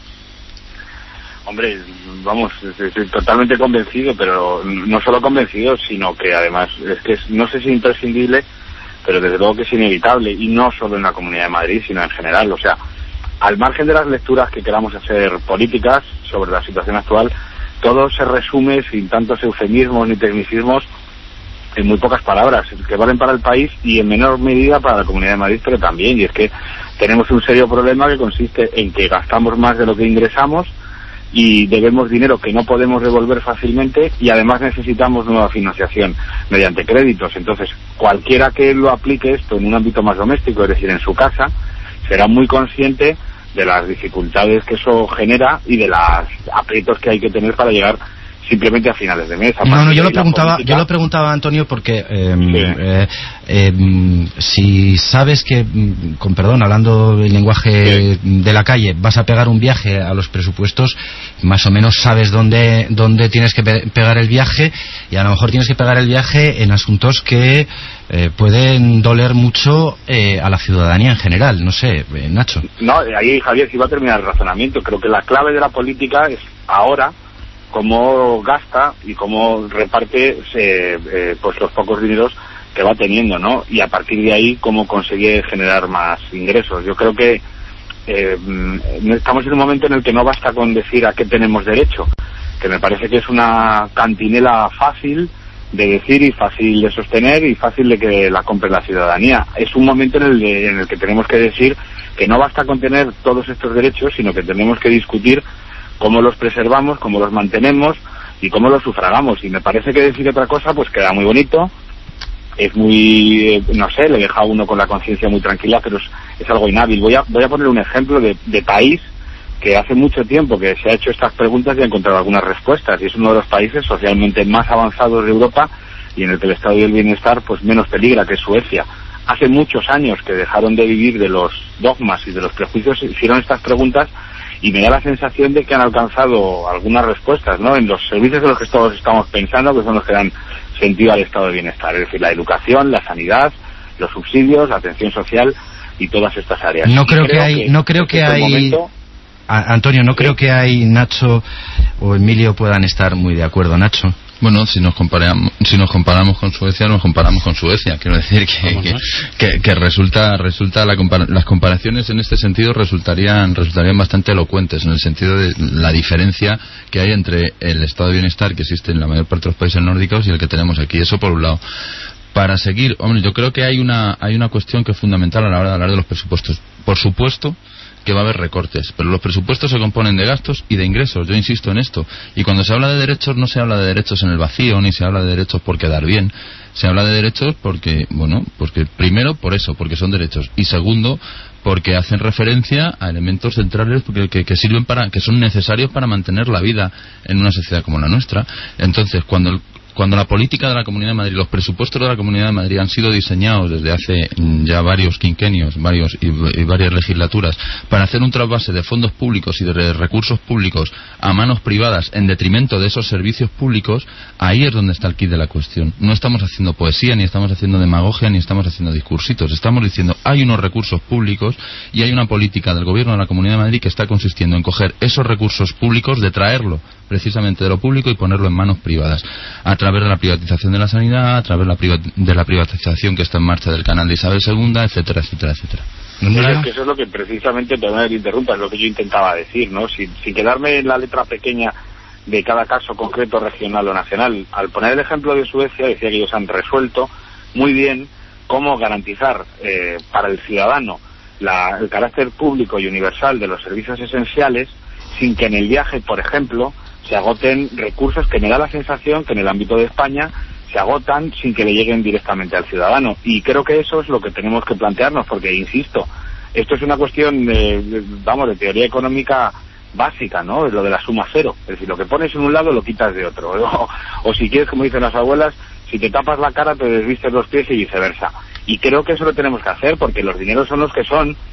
Hombre, vamos, estoy totalmente convencido, pero no solo convencido, sino que además es que es, no sé si es imprescindible, pero desde luego que es inevitable, y no solo en la Comunidad de Madrid, sino en general. O sea, al margen de las lecturas que queramos hacer políticas sobre la situación actual, todo se resume, sin tantos eufemismos ni tecnicismos, en muy pocas palabras, que valen para el país y en menor medida para la Comunidad de Madrid, pero también, y es que tenemos un serio problema que consiste en que gastamos más de lo que ingresamos y debemos dinero que no podemos devolver fácilmente, y además necesitamos nueva financiación mediante créditos. Entonces, cualquiera que lo aplique esto en un ámbito más doméstico, es decir, en su casa, será muy consciente de las dificultades que eso genera y de los aprietos que hay que tener para llegar simplemente a finales de mes. No, no, yo lo preguntaba, política... yo lo preguntaba, Antonio, porque eh, sí. eh, eh, si sabes que, con perdón, hablando el lenguaje sí. de la calle, vas a pegar un viaje a los presupuestos, más o menos sabes dónde dónde tienes que pe pegar el viaje, y a lo mejor tienes que pegar el viaje en asuntos que eh, pueden doler mucho eh, a la ciudadanía en general. No sé, eh, Nacho. No, ahí, Javier, si va a terminar el razonamiento. Creo que la clave de la política es ahora cómo gasta y cómo reparte eh, eh, pues los pocos dineros que va teniendo, ¿no? Y a partir de ahí cómo consigue generar más ingresos. Yo creo que eh, estamos en un momento en el que no basta con decir a qué tenemos derecho, que me parece que es una cantinela fácil de decir y fácil de sostener y fácil de que la compre la ciudadanía. Es un momento en el, de, en el que tenemos que decir que no basta con tener todos estos derechos, sino que tenemos que discutir cómo los preservamos, cómo los mantenemos y cómo los sufragamos. Y me parece que decir otra cosa pues queda muy bonito, es muy, no sé, le deja a uno con la conciencia muy tranquila, pero es, es algo inhábil. Voy a, voy a poner un ejemplo de, de país que hace mucho tiempo que se ha hecho estas preguntas y ha encontrado algunas respuestas, y es uno de los países socialmente más avanzados de Europa y en el que el estado y el bienestar pues menos peligra, que es Suecia. Hace muchos años que dejaron de vivir de los dogmas y de los prejuicios, hicieron estas preguntas, y me da la sensación de que han alcanzado algunas respuestas, ¿no?, en los servicios de los que todos estamos pensando, que son los que dan sentido al estado de bienestar, es decir, la educación, la sanidad, los subsidios, la atención social y todas estas áreas. No creo, creo que hay, que no creo que hay, momento... Antonio, no creo que hay Nacho o Emilio puedan estar muy de acuerdo. Nacho. Bueno, si nos comparamos, si nos comparamos con Suecia, nos comparamos con Suecia. Quiero decir que, que, que, que resulta, resulta la compara las comparaciones en este sentido resultarían, resultarían bastante elocuentes, en el sentido de la diferencia que hay entre el estado de bienestar que existe en la mayor parte de los países nórdicos y el que tenemos aquí. Eso por un lado. Para seguir, hombre, yo creo que hay una, hay una cuestión que es fundamental a la hora de hablar de los presupuestos. Por supuesto que va a haber recortes, pero los presupuestos se componen de gastos y de ingresos, yo insisto en esto, y cuando se habla de derechos no se habla de derechos en el vacío, ni se habla de derechos por quedar bien, se habla de derechos porque, bueno, porque primero por eso, porque son derechos, y segundo, porque hacen referencia a elementos centrales que, que, que sirven para, que son necesarios para mantener la vida en una sociedad como la nuestra. Entonces, cuando el Cuando la política de la Comunidad de Madrid, los presupuestos de la Comunidad de Madrid han sido diseñados desde hace ya varios quinquenios, varios y, y varias legislaturas, para hacer un trasvase de fondos públicos y de recursos públicos a manos privadas en detrimento de esos servicios públicos, ahí es donde está el quid de la cuestión. No estamos haciendo poesía, ni estamos haciendo demagogia, ni estamos haciendo discursitos. Estamos diciendo, hay unos recursos públicos y hay una política del Gobierno de la Comunidad de Madrid que está consistiendo en coger esos recursos públicos, de traerlo precisamente de lo público y ponerlo en manos privadas, a través de la privatización de la sanidad, a través de la, de la privatización que está en marcha del canal de Isabel segunda, etcétera, etcétera, etcétera. ¿No es que eso es lo que precisamente, perdón que interrumpa, es lo que yo intentaba decir, ¿no? Sin, sin quedarme en la letra pequeña de cada caso concreto, regional o nacional. Al poner el ejemplo de Suecia, decía que ellos han resuelto muy bien cómo garantizar eh, para el ciudadano la, el carácter público y universal de los servicios esenciales, sin que en el viaje, por ejemplo, se agoten recursos que me da la sensación que en el ámbito de España se agotan sin que le lleguen directamente al ciudadano. Y creo que eso es lo que tenemos que plantearnos, porque, insisto, esto es una cuestión de, de, vamos, de teoría económica básica, ¿no? Lo de la suma cero. Es decir, lo que pones en un lado lo quitas de otro. O, o si quieres, como dicen las abuelas, si te tapas la cara te desvistes los pies y viceversa. Y creo que eso lo tenemos que hacer, porque los dineros son los que son,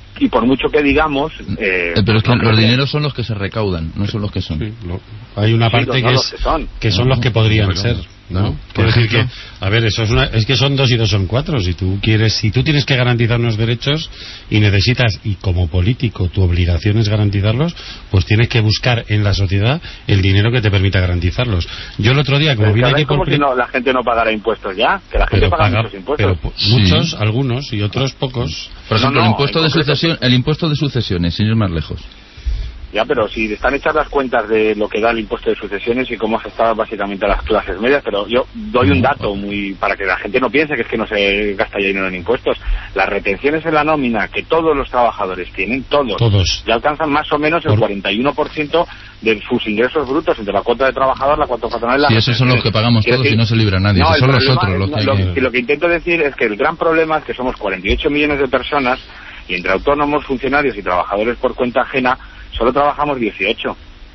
y por mucho que digamos... Eh, pero es que no los que... dineros son los que se recaudan, no son los que son. Sí, lo, hay una parte sí, que, no es, que son, que son los que podrían pero, ser, ¿no? ¿no? Quiero decir que, ejemplo, a ver, eso es una, es que son dos y dos son cuatro. Si tú quieres, si tú tienes que garantizar unos derechos y necesitas, y como político tu obligación es garantizarlos, pues tienes que buscar en la sociedad el dinero que te permita garantizarlos. Yo el otro día, como vine aquí por... como si no, la gente no pagara impuestos ya, que la gente pero paga, paga muchos impuestos. pero muchos, sí. algunos y otros pocos. Por ejemplo, no, no, el impuesto de concreto... sucesión, el impuesto de sucesiones, sin ir más lejos. Ya, pero si están hechas las cuentas de lo que da el impuesto de sucesiones y cómo afecta básicamente a las clases medias, pero yo doy un dato muy para que la gente no piense que es que no se gasta ya dinero en impuestos. Las retenciones en la nómina que todos los trabajadores tienen, todos, todos. ya alcanzan más o menos el Por... cuarenta y uno por ciento de sus ingresos brutos entre la cuota de trabajador, la cuota patronal y la... Sí, esos son los que pagamos todos y no se libra nadie. No, esos son los problema, otros los que... Lo, hay que... lo que intento decir es que el gran problema es que somos cuarenta y ocho millones de personas y entre autónomos, funcionarios y trabajadores por cuenta ajena solo trabajamos dieciocho.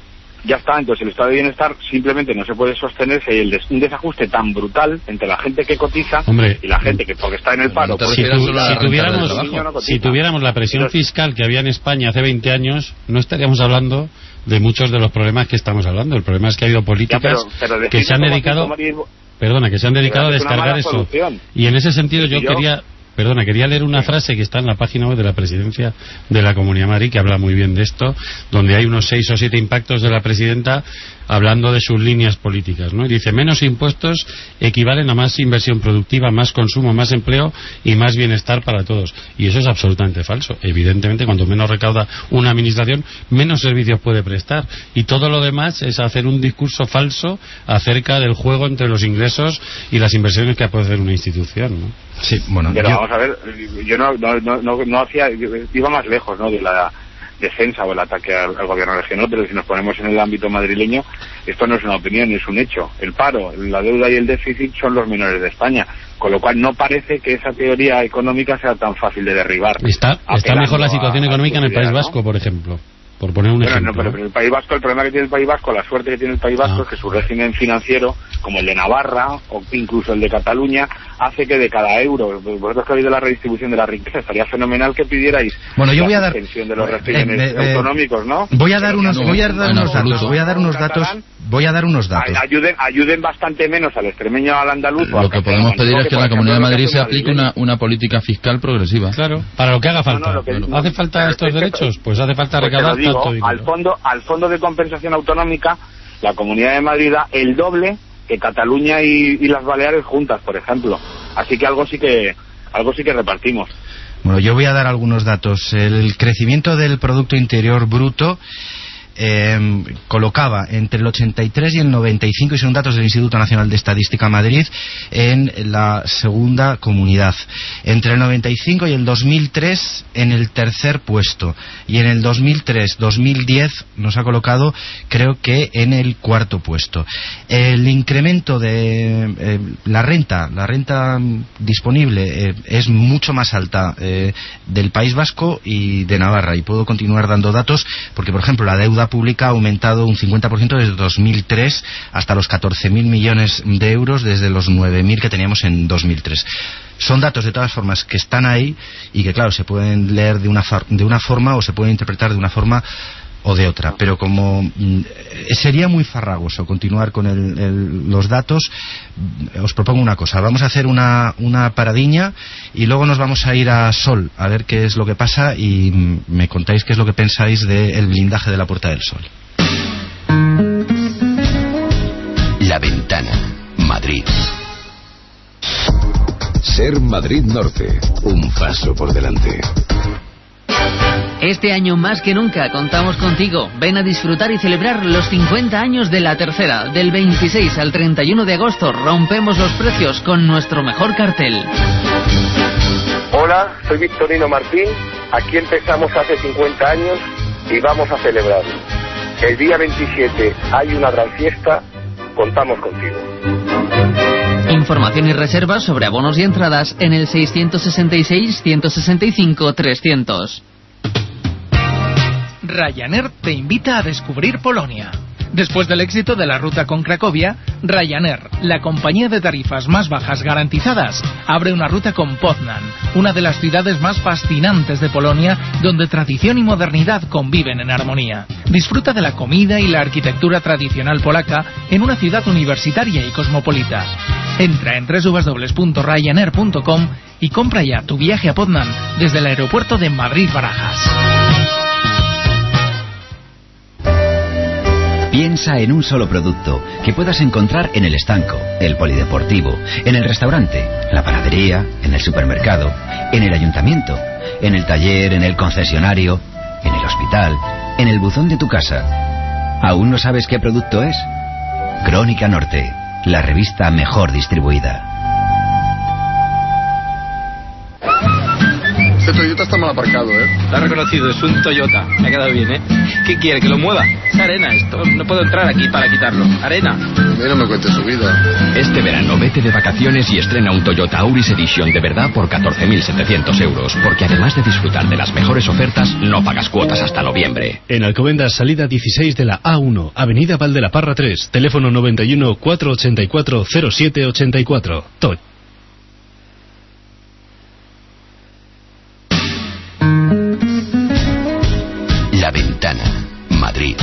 Ya está, entonces el estado de bienestar simplemente no se puede sostener si hay el des un desajuste tan brutal entre la gente que cotiza Hombre, y la gente que porque está en el paro... Si, tu, si, tuviéramos, no si tuviéramos la presión entonces, fiscal que había en España hace veinte años, no estaríamos hablando de muchos de los problemas que estamos hablando. El problema es que ha habido políticas ya, pero, pero que se han dedicado... Perdona, que se han dedicado a descargar eso. Solución. Y en ese sentido yo, yo quería... Perdona, quería leer una frase que está en la página web de la Presidencia de la Comunidad de Madrid, que habla muy bien de esto, donde hay unos seis o siete impactos de la Presidenta hablando de sus líneas políticas, ¿no? Y dice, menos impuestos equivalen a más inversión productiva, más consumo, más empleo y más bienestar para todos. Y eso es absolutamente falso. Evidentemente, cuanto menos recauda una administración, menos servicios puede prestar. Y todo lo demás es hacer un discurso falso acerca del juego entre los ingresos y las inversiones que puede hacer una institución, ¿no? Sí, bueno, pero yo... vamos a ver, yo no, no, no, no hacía, iba más lejos, ¿no?, de la defensa o el ataque al, al gobierno regional, pero si nos ponemos en el ámbito madrileño, esto no es una opinión, es un hecho. El paro, la deuda y el déficit son los menores de España, con lo cual no parece que esa teoría económica sea tan fácil de derribar. Está, está mejor la situación a, económica a en el País Vasco, ¿no?, por ejemplo. Por poner un pero ejemplo. No, pero, pero el País Vasco, el problema que tiene el País Vasco, la suerte que tiene el País Vasco, ah. es que su régimen financiero, como el de Navarra o incluso el de Cataluña, hace que de cada euro, vosotros que habéis de la redistribución de la riqueza, estaría fenomenal que pidierais bueno, yo voy a dar de los regímenes eh, eh, autonómicos, ¿no? Voy a dar unos, no, voy a dar unos datos, voy a dar unos datos, voy a dar unos datos. Ayuden, ayuden bastante menos al extremeño, al andaluz. Lo que podemos pedir es que en la Comunidad de Madrid se aplique una, una política fiscal progresiva. Claro, para lo que haga falta. No, no, que, ¿Hace falta estos derechos? Pues hace falta recaudar tanto dinero. Al fondo al fondo de compensación autonómica la Comunidad de Madrid da el doble que Cataluña y, y las Baleares juntas, por ejemplo, así que algo sí que algo sí que repartimos. Bueno, yo voy a dar algunos datos. El crecimiento del Producto Interior Bruto Eh, colocaba entre el ochenta y tres y el noventa y cinco, y son datos del Instituto Nacional de Estadística Madrid, en la segunda comunidad. Entre el noventa y cinco y el dos mil tres en el tercer puesto, y en el dos mil tres dos mil diez nos ha colocado, creo que en el cuarto puesto. El incremento de eh, la renta, la renta disponible eh, es mucho más alta eh, del País Vasco y de Navarra, y puedo continuar dando datos porque, por ejemplo, la deuda pública ha aumentado un cincuenta por ciento desde dos mil tres hasta los catorce mil millones de euros desde los nueve mil que teníamos en dos mil tres. Son datos, de todas formas, que están ahí y que, claro, se pueden leer de una, de una forma o se pueden interpretar de una forma o de otra, pero como mm, sería muy farragoso continuar con el, el, los datos, os propongo una cosa. Vamos a hacer una, una paradiña y luego nos vamos a ir a Sol a ver qué es lo que pasa y me contáis qué es lo que pensáis del blindaje de la Puerta del Sol. La Ventana, Madrid. Ser Madrid Norte, un paso por delante. Este año más que nunca contamos contigo. Ven a disfrutar y celebrar los cincuenta años de La Tercera. Del veintiséis al treinta y uno de agosto rompemos los precios con nuestro mejor cartel. Hola, soy Victorino Martín. Aquí empezamos hace cincuenta años y vamos a celebrar. El día veintisiete hay una gran fiesta. Contamos contigo. Información y reservas sobre abonos y entradas en el seiscientos sesenta y seis, ciento sesenta y cinco, trescientos. Ryanair te invita a descubrir Polonia. Después del éxito de la ruta con Cracovia, Ryanair, la compañía de tarifas más bajas garantizadas, abre una ruta con Poznań, una de las ciudades más fascinantes de Polonia, donde tradición y modernidad conviven en armonía. Disfruta de la comida y la arquitectura tradicional polaca en una ciudad universitaria y cosmopolita. Entra en doble u doble u doble u punto ryanair punto com y compra ya tu viaje a Poznań desde el aeropuerto de Madrid-Barajas. Piensa en un solo producto que puedas encontrar en el estanco, el polideportivo, en el restaurante, la panadería, en el supermercado, en el ayuntamiento, en el taller, en el concesionario, en el hospital, en el buzón de tu casa. ¿Aún no sabes qué producto es? Crónica Norte, la revista mejor distribuida. Este Toyota está mal aparcado, ¿eh? Lo ha reconocido, es un Toyota. Me ha quedado bien, ¿eh? ¿Qué quiere? ¿Que lo mueva? Es arena esto. No puedo entrar aquí para quitarlo. Arena. A mí no me cuente su vida. Este verano vete de vacaciones y estrena un Toyota Auris Edition de verdad por catorce mil setecientos euros. Porque además de disfrutar de las mejores ofertas, no pagas cuotas hasta noviembre. En Alcobendas, salida dieciséis de la A uno, Avenida Valdelaparra tres, teléfono noventa y uno, cuatrocientos ochenta y cuatro, cero siete ochenta y cuatro. Toy. La Ventana, Madrid.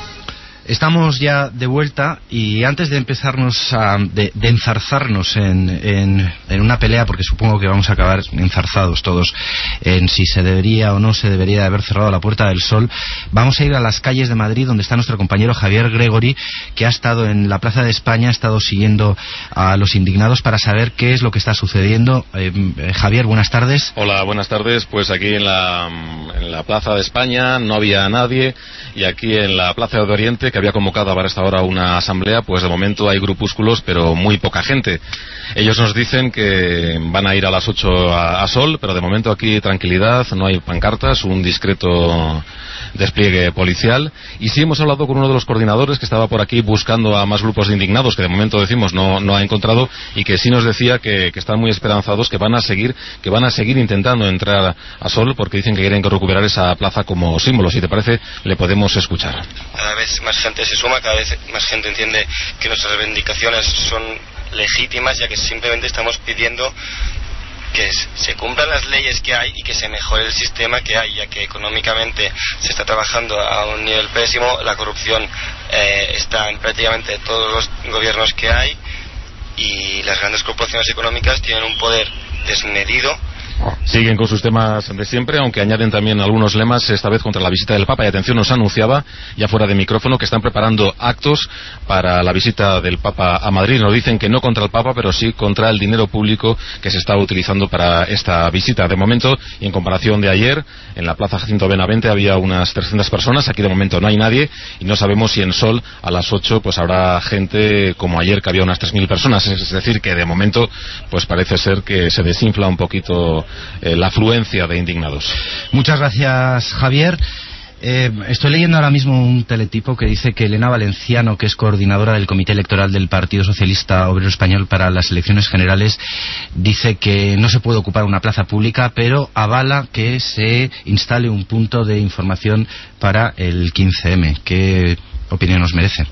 Estamos ya de vuelta y antes de empezarnos a, de, de enzarzarnos en, en, en una pelea, porque supongo que vamos a acabar enzarzados todos en si se debería o no se debería de haber cerrado la Puerta del Sol, vamos a ir a las calles de Madrid, donde está nuestro compañero Javier Gregory, que ha estado en la Plaza de España, ha estado siguiendo a los indignados para saber qué es lo que está sucediendo. Eh, Javier, buenas tardes. Hola, buenas tardes. Pues aquí en la, en la Plaza de España no había nadie, y aquí en la Plaza de Oriente, que había convocado para esta hora una asamblea, pues de momento hay grupúsculos, pero muy poca gente. Ellos nos dicen que van a ir a las ocho a, a Sol, pero de momento aquí tranquilidad, no hay pancartas, un discreto despliegue policial. Y sí hemos hablado con uno de los coordinadores que estaba por aquí buscando a más grupos de indignados, que de momento decimos no, no ha encontrado, y que sí nos decía que, que están muy esperanzados, que van a seguir que van a seguir intentando entrar a Sol, porque dicen que quieren recuperar esa plaza como símbolo. Si te parece, le podemos escuchar. Cada vez más gente se suma, cada vez más gente entiende que nuestras reivindicaciones son legítimas, ya que simplemente estamos pidiendo que se cumplan las leyes que hay y que se mejore el sistema que hay, ya que económicamente se está trabajando a un nivel pésimo, la corrupción eh, está en prácticamente todos los gobiernos que hay, y las grandes corporaciones económicas tienen un poder desmedido. Siguen con sus temas de siempre, aunque añaden también algunos lemas, esta vez contra la visita del Papa. Y atención, nos anunciaba ya fuera de micrófono que están preparando actos para la visita del Papa a Madrid. Nos dicen que no contra el Papa, pero sí contra el dinero público que se está utilizando para esta visita. De momento, y en comparación de ayer, en la Plaza Jacinto Benavente había unas trescientas personas. Aquí de momento no hay nadie, y no sabemos si en Sol a las ocho pues habrá gente como ayer, que había unas tres mil personas. Es decir, que de momento pues parece ser que se desinfla un poquito Eh, la afluencia de indignados. Muchas gracias, Javier. Eh, estoy leyendo ahora mismo un teletipo que dice que Elena Valenciano, que es coordinadora del Comité Electoral del Partido Socialista Obrero Español para las elecciones generales, dice que no se puede ocupar una plaza pública, pero avala que se instale un punto de información para el quince eme. ¿Qué opinión nos merece?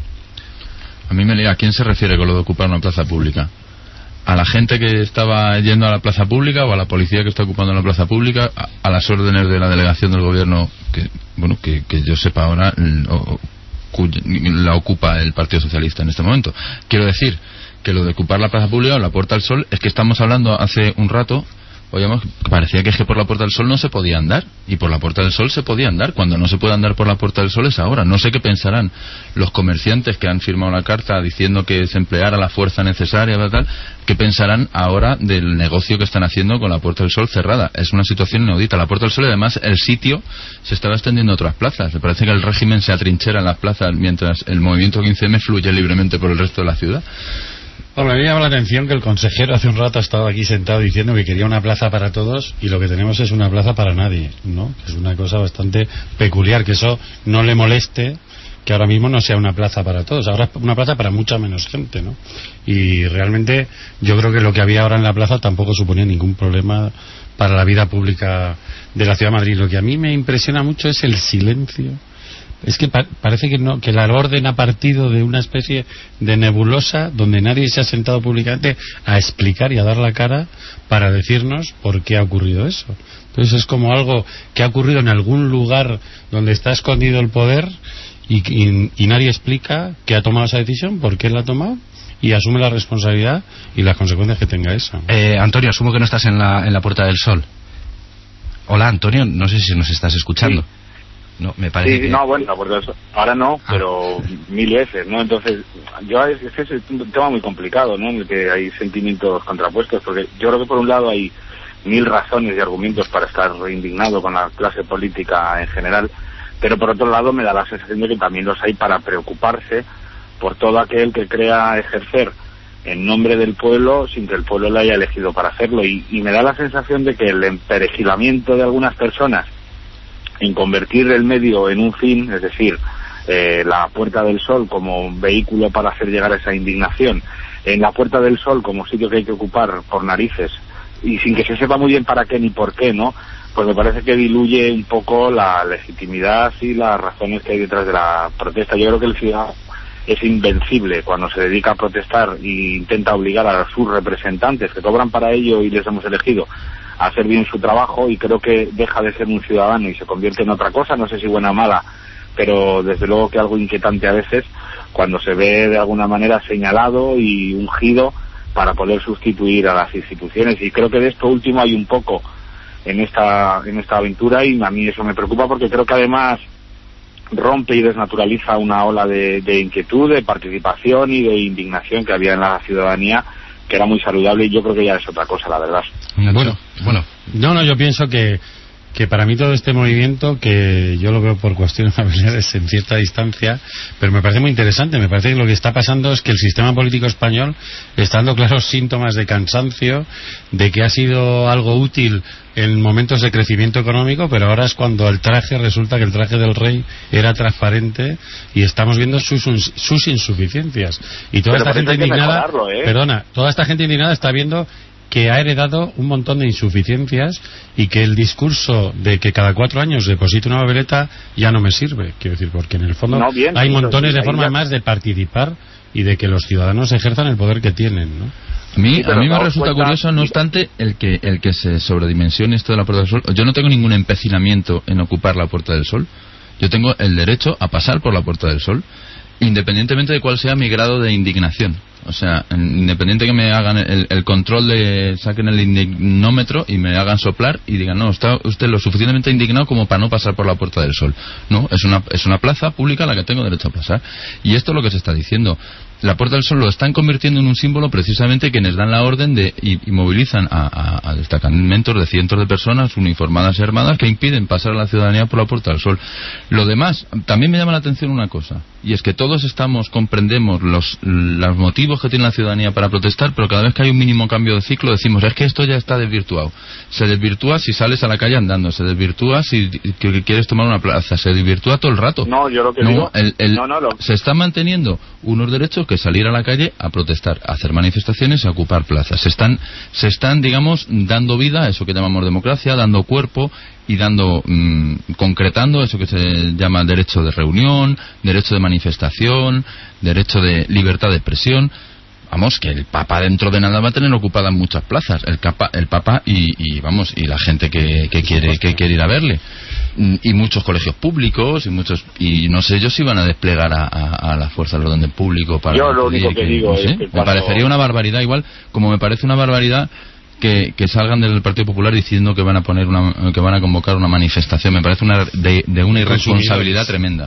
A mí me lea, ¿a quién se refiere con lo de ocupar una plaza pública? ¿A la gente que estaba yendo a la plaza pública o a la policía que está ocupando la plaza pública, a, a las órdenes de la delegación del gobierno que, bueno, que, que yo sepa ahora o, cuya, la ocupa el Partido Socialista en este momento? Quiero decir que lo de ocupar la plaza pública o la Puerta del Sol, es que estamos hablando hace un rato, oíamos, parecía que es que por la Puerta del Sol no se podía andar, y por la Puerta del Sol se podía andar. Cuando no se puede andar por la Puerta del Sol es ahora. No sé qué pensarán los comerciantes que han firmado la carta diciendo que se empleara la fuerza necesaria, tal, qué pensarán ahora del negocio que están haciendo con la Puerta del Sol cerrada. Es una situación inaudita. La Puerta del Sol, y además el sitio se estaba extendiendo a otras plazas. Me parece que el régimen se atrinchera en las plazas mientras el movimiento quince eme fluye libremente por el resto de la ciudad. Bueno, me llama la atención que el consejero hace un rato ha estado aquí sentado diciendo que quería una plaza para todos, y lo que tenemos es una plaza para nadie, ¿no? Es una cosa bastante peculiar, que eso no le moleste, que ahora mismo no sea una plaza para todos, ahora es una plaza para mucha menos gente, ¿no? Y realmente yo creo que lo que había ahora en la plaza tampoco suponía ningún problema para la vida pública de la ciudad de Madrid. Lo que a mí me impresiona mucho es el silencio Es que pa parece que no, que la orden ha partido de una especie de nebulosa donde nadie se ha sentado públicamente a explicar y a dar la cara para decirnos por qué ha ocurrido eso. Entonces es como algo que ha ocurrido en algún lugar donde está escondido el poder y, y, y nadie explica que ha tomado esa decisión, por qué la ha tomado, y asume la responsabilidad y las consecuencias que tenga eso. Eh, Antonio, asumo que no estás en la, en la Puerta del Sol. Hola, Antonio, no sé si nos estás escuchando. Sí. No, me parece sí, que... no, bueno, porque ahora no, ah. pero mil veces, ¿no? Entonces, yo es, es, es un tema muy complicado, ¿no? En el que hay sentimientos contrapuestos, porque yo creo que por un lado hay mil razones y argumentos para estar indignado con la clase política en general, pero por otro lado me da la sensación de que también los hay para preocuparse por todo aquel que crea ejercer en nombre del pueblo sin que el pueblo le haya elegido para hacerlo, y, y me da la sensación de que el emperejilamiento de algunas personas en convertir el medio en un fin, es decir, eh, la Puerta del Sol como vehículo para hacer llegar esa indignación, en la Puerta del Sol como sitio que hay que ocupar por narices, y sin que se sepa muy bien para qué ni por qué, ¿no? Pues me parece que diluye un poco la legitimidad y las razones que hay detrás de la protesta. Yo creo que el ciudadano es invencible cuando se dedica a protestar e intenta obligar a sus representantes, que cobran para ello y les hemos elegido, a hacer bien su trabajo, y creo que deja de ser un ciudadano y se convierte en otra cosa, no sé si buena o mala, pero desde luego que algo inquietante a veces cuando se ve de alguna manera señalado y ungido para poder sustituir a las instituciones, y creo que de esto último hay un poco en esta en esta aventura, y a mí eso me preocupa porque creo que además rompe y desnaturaliza una ola de, de inquietud, de participación y de indignación que había en la ciudadanía, que era muy saludable, y yo creo que ya es otra cosa, la verdad. Bueno, bueno, no, no, yo pienso que que para mí todo este movimiento, que yo lo veo por cuestiones familiares en cierta distancia, pero me parece muy interesante. Me parece que lo que está pasando es que el sistema político español está dando claros síntomas de cansancio, de que ha sido algo útil en momentos de crecimiento económico, pero ahora es cuando el traje, resulta que el traje del rey era transparente y estamos viendo sus, sus insuficiencias. Y toda pero esta gente indignada, ¿eh? perdona, toda esta gente indignada está viendo que ha heredado un montón de insuficiencias y que el discurso de que cada cuatro años deposite una papeleta ya no me sirve. Quiero decir, porque en el fondo no, bien, hay montones sí, de formas ya... más de participar y de que los ciudadanos ejerzan el poder que tienen, ¿no? A mí, sí, a mí me no, resulta cuenta... curioso, no obstante, el que el que se sobredimensione esto de la Puerta del Sol. Yo no tengo ningún empecinamiento en ocupar la Puerta del Sol. Yo tengo el derecho a pasar por la Puerta del Sol, independientemente de cuál sea mi grado de indignación. O sea, independiente que me hagan el, el control de, saquen el indignómetro y me hagan soplar y digan, no, está usted lo suficientemente indignado como para no pasar por la Puerta del Sol. No, es una, es una plaza pública a la que tengo derecho a pasar. Y esto es lo que se está diciendo. La Puerta del Sol lo están convirtiendo en un símbolo precisamente quienes dan la orden de y, y movilizan a, a, a destacamentos de cientos de personas uniformadas y armadas que impiden pasar a la ciudadanía por la Puerta del Sol. Lo demás, también me llama la atención una cosa, y es que todos estamos, comprendemos los, los motivos que tiene la ciudadanía para protestar, pero cada vez que hay un mínimo cambio de ciclo decimos, es que esto ya está desvirtuado. Se desvirtúa si sales a la calle andando, se desvirtúa si que quieres tomar una plaza, se desvirtúa todo el rato. No, yo lo que no, digo... El, el, no, no, lo... Se están manteniendo unos derechos que salir a la calle a protestar, a hacer manifestaciones y a ocupar plazas. Se están, se están, digamos, dando vida a eso que llamamos democracia, dando cuerpo y dando, mmm, concretando eso que se llama derecho de reunión, derecho de manifestación, derecho de libertad de expresión. Vamos, que el Papa dentro de nada va a tener ocupadas muchas plazas, el, capa, el Papa y, y vamos y la gente que, que quiere que quiere ir a verle, y muchos colegios públicos y muchos y no sé yo si van a desplegar a, a, a las fuerzas del orden público para yo lo único que, que digo no sé, es que me cuando... parecería una barbaridad, igual como me parece una barbaridad que, que salgan del Partido Popular diciendo que van a poner una, que van a convocar una manifestación. Me parece una de, de una irresponsabilidad tremenda.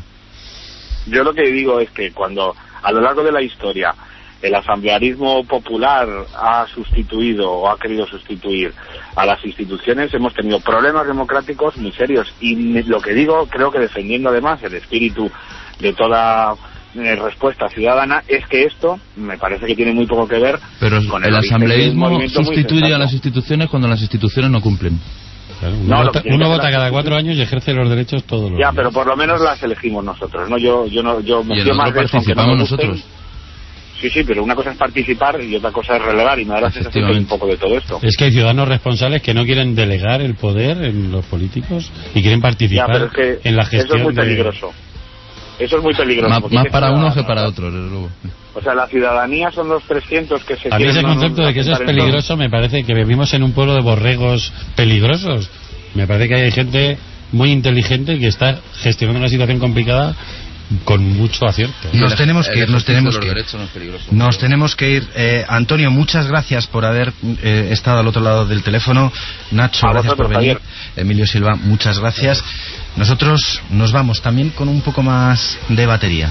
Yo lo que digo es que cuando a lo largo de la historia el asamblearismo popular ha sustituido o ha querido sustituir a las instituciones, hemos tenido problemas democráticos muy serios, y lo que digo, creo que defendiendo además el espíritu de toda eh, respuesta ciudadana, es que esto me parece que tiene muy poco que ver pero con el, el asambleísmo sustituye a las instituciones cuando las instituciones no cumplen. Claro, uno no, vota, uno vota cada cuatro años y ejerce los derechos todos los ya, días. Pero por lo menos las elegimos nosotros, ¿no? Yo, yo no, yo me y en más otro participamos no nosotros. Sí, sí, pero una cosa es participar y otra cosa es relevar, y me da la sensación que hay un poco de todo esto. Es que hay ciudadanos responsables que no quieren delegar el poder en los políticos y quieren participar ya, pero es que en la gestión. Eso es muy de... peligroso. Eso es muy peligroso. Más, porque más es para la- unos que para otros, desde luego. O sea, la ciudadanía son los trescientos que se A mí quieren... ese no- concepto de que eso es apuntar en todo. peligroso me parece que vivimos en un pueblo de borregos peligrosos. Me parece que hay gente muy inteligente que está gestionando una situación complicada con mucho acierto. Nos tenemos que ir, nos tenemos que ir. derechos no es peligroso. Nos tenemos que ir. Eh, Antonio, muchas gracias por haber eh, estado al otro lado del teléfono. Nacho, A gracias por vosotros, venir. Javier. Emilio Silva, muchas gracias. Nosotros nos vamos también con un poco más de batería.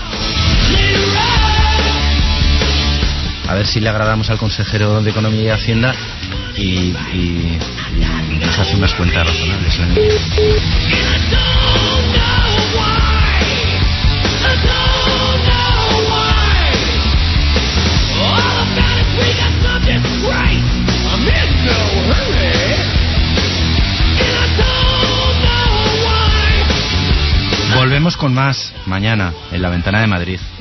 A ver si le agradamos al consejero de Economía y Hacienda y, y- y nos hace unas cuentas razonables. Volvemos con más mañana en La Ventana de Madrid.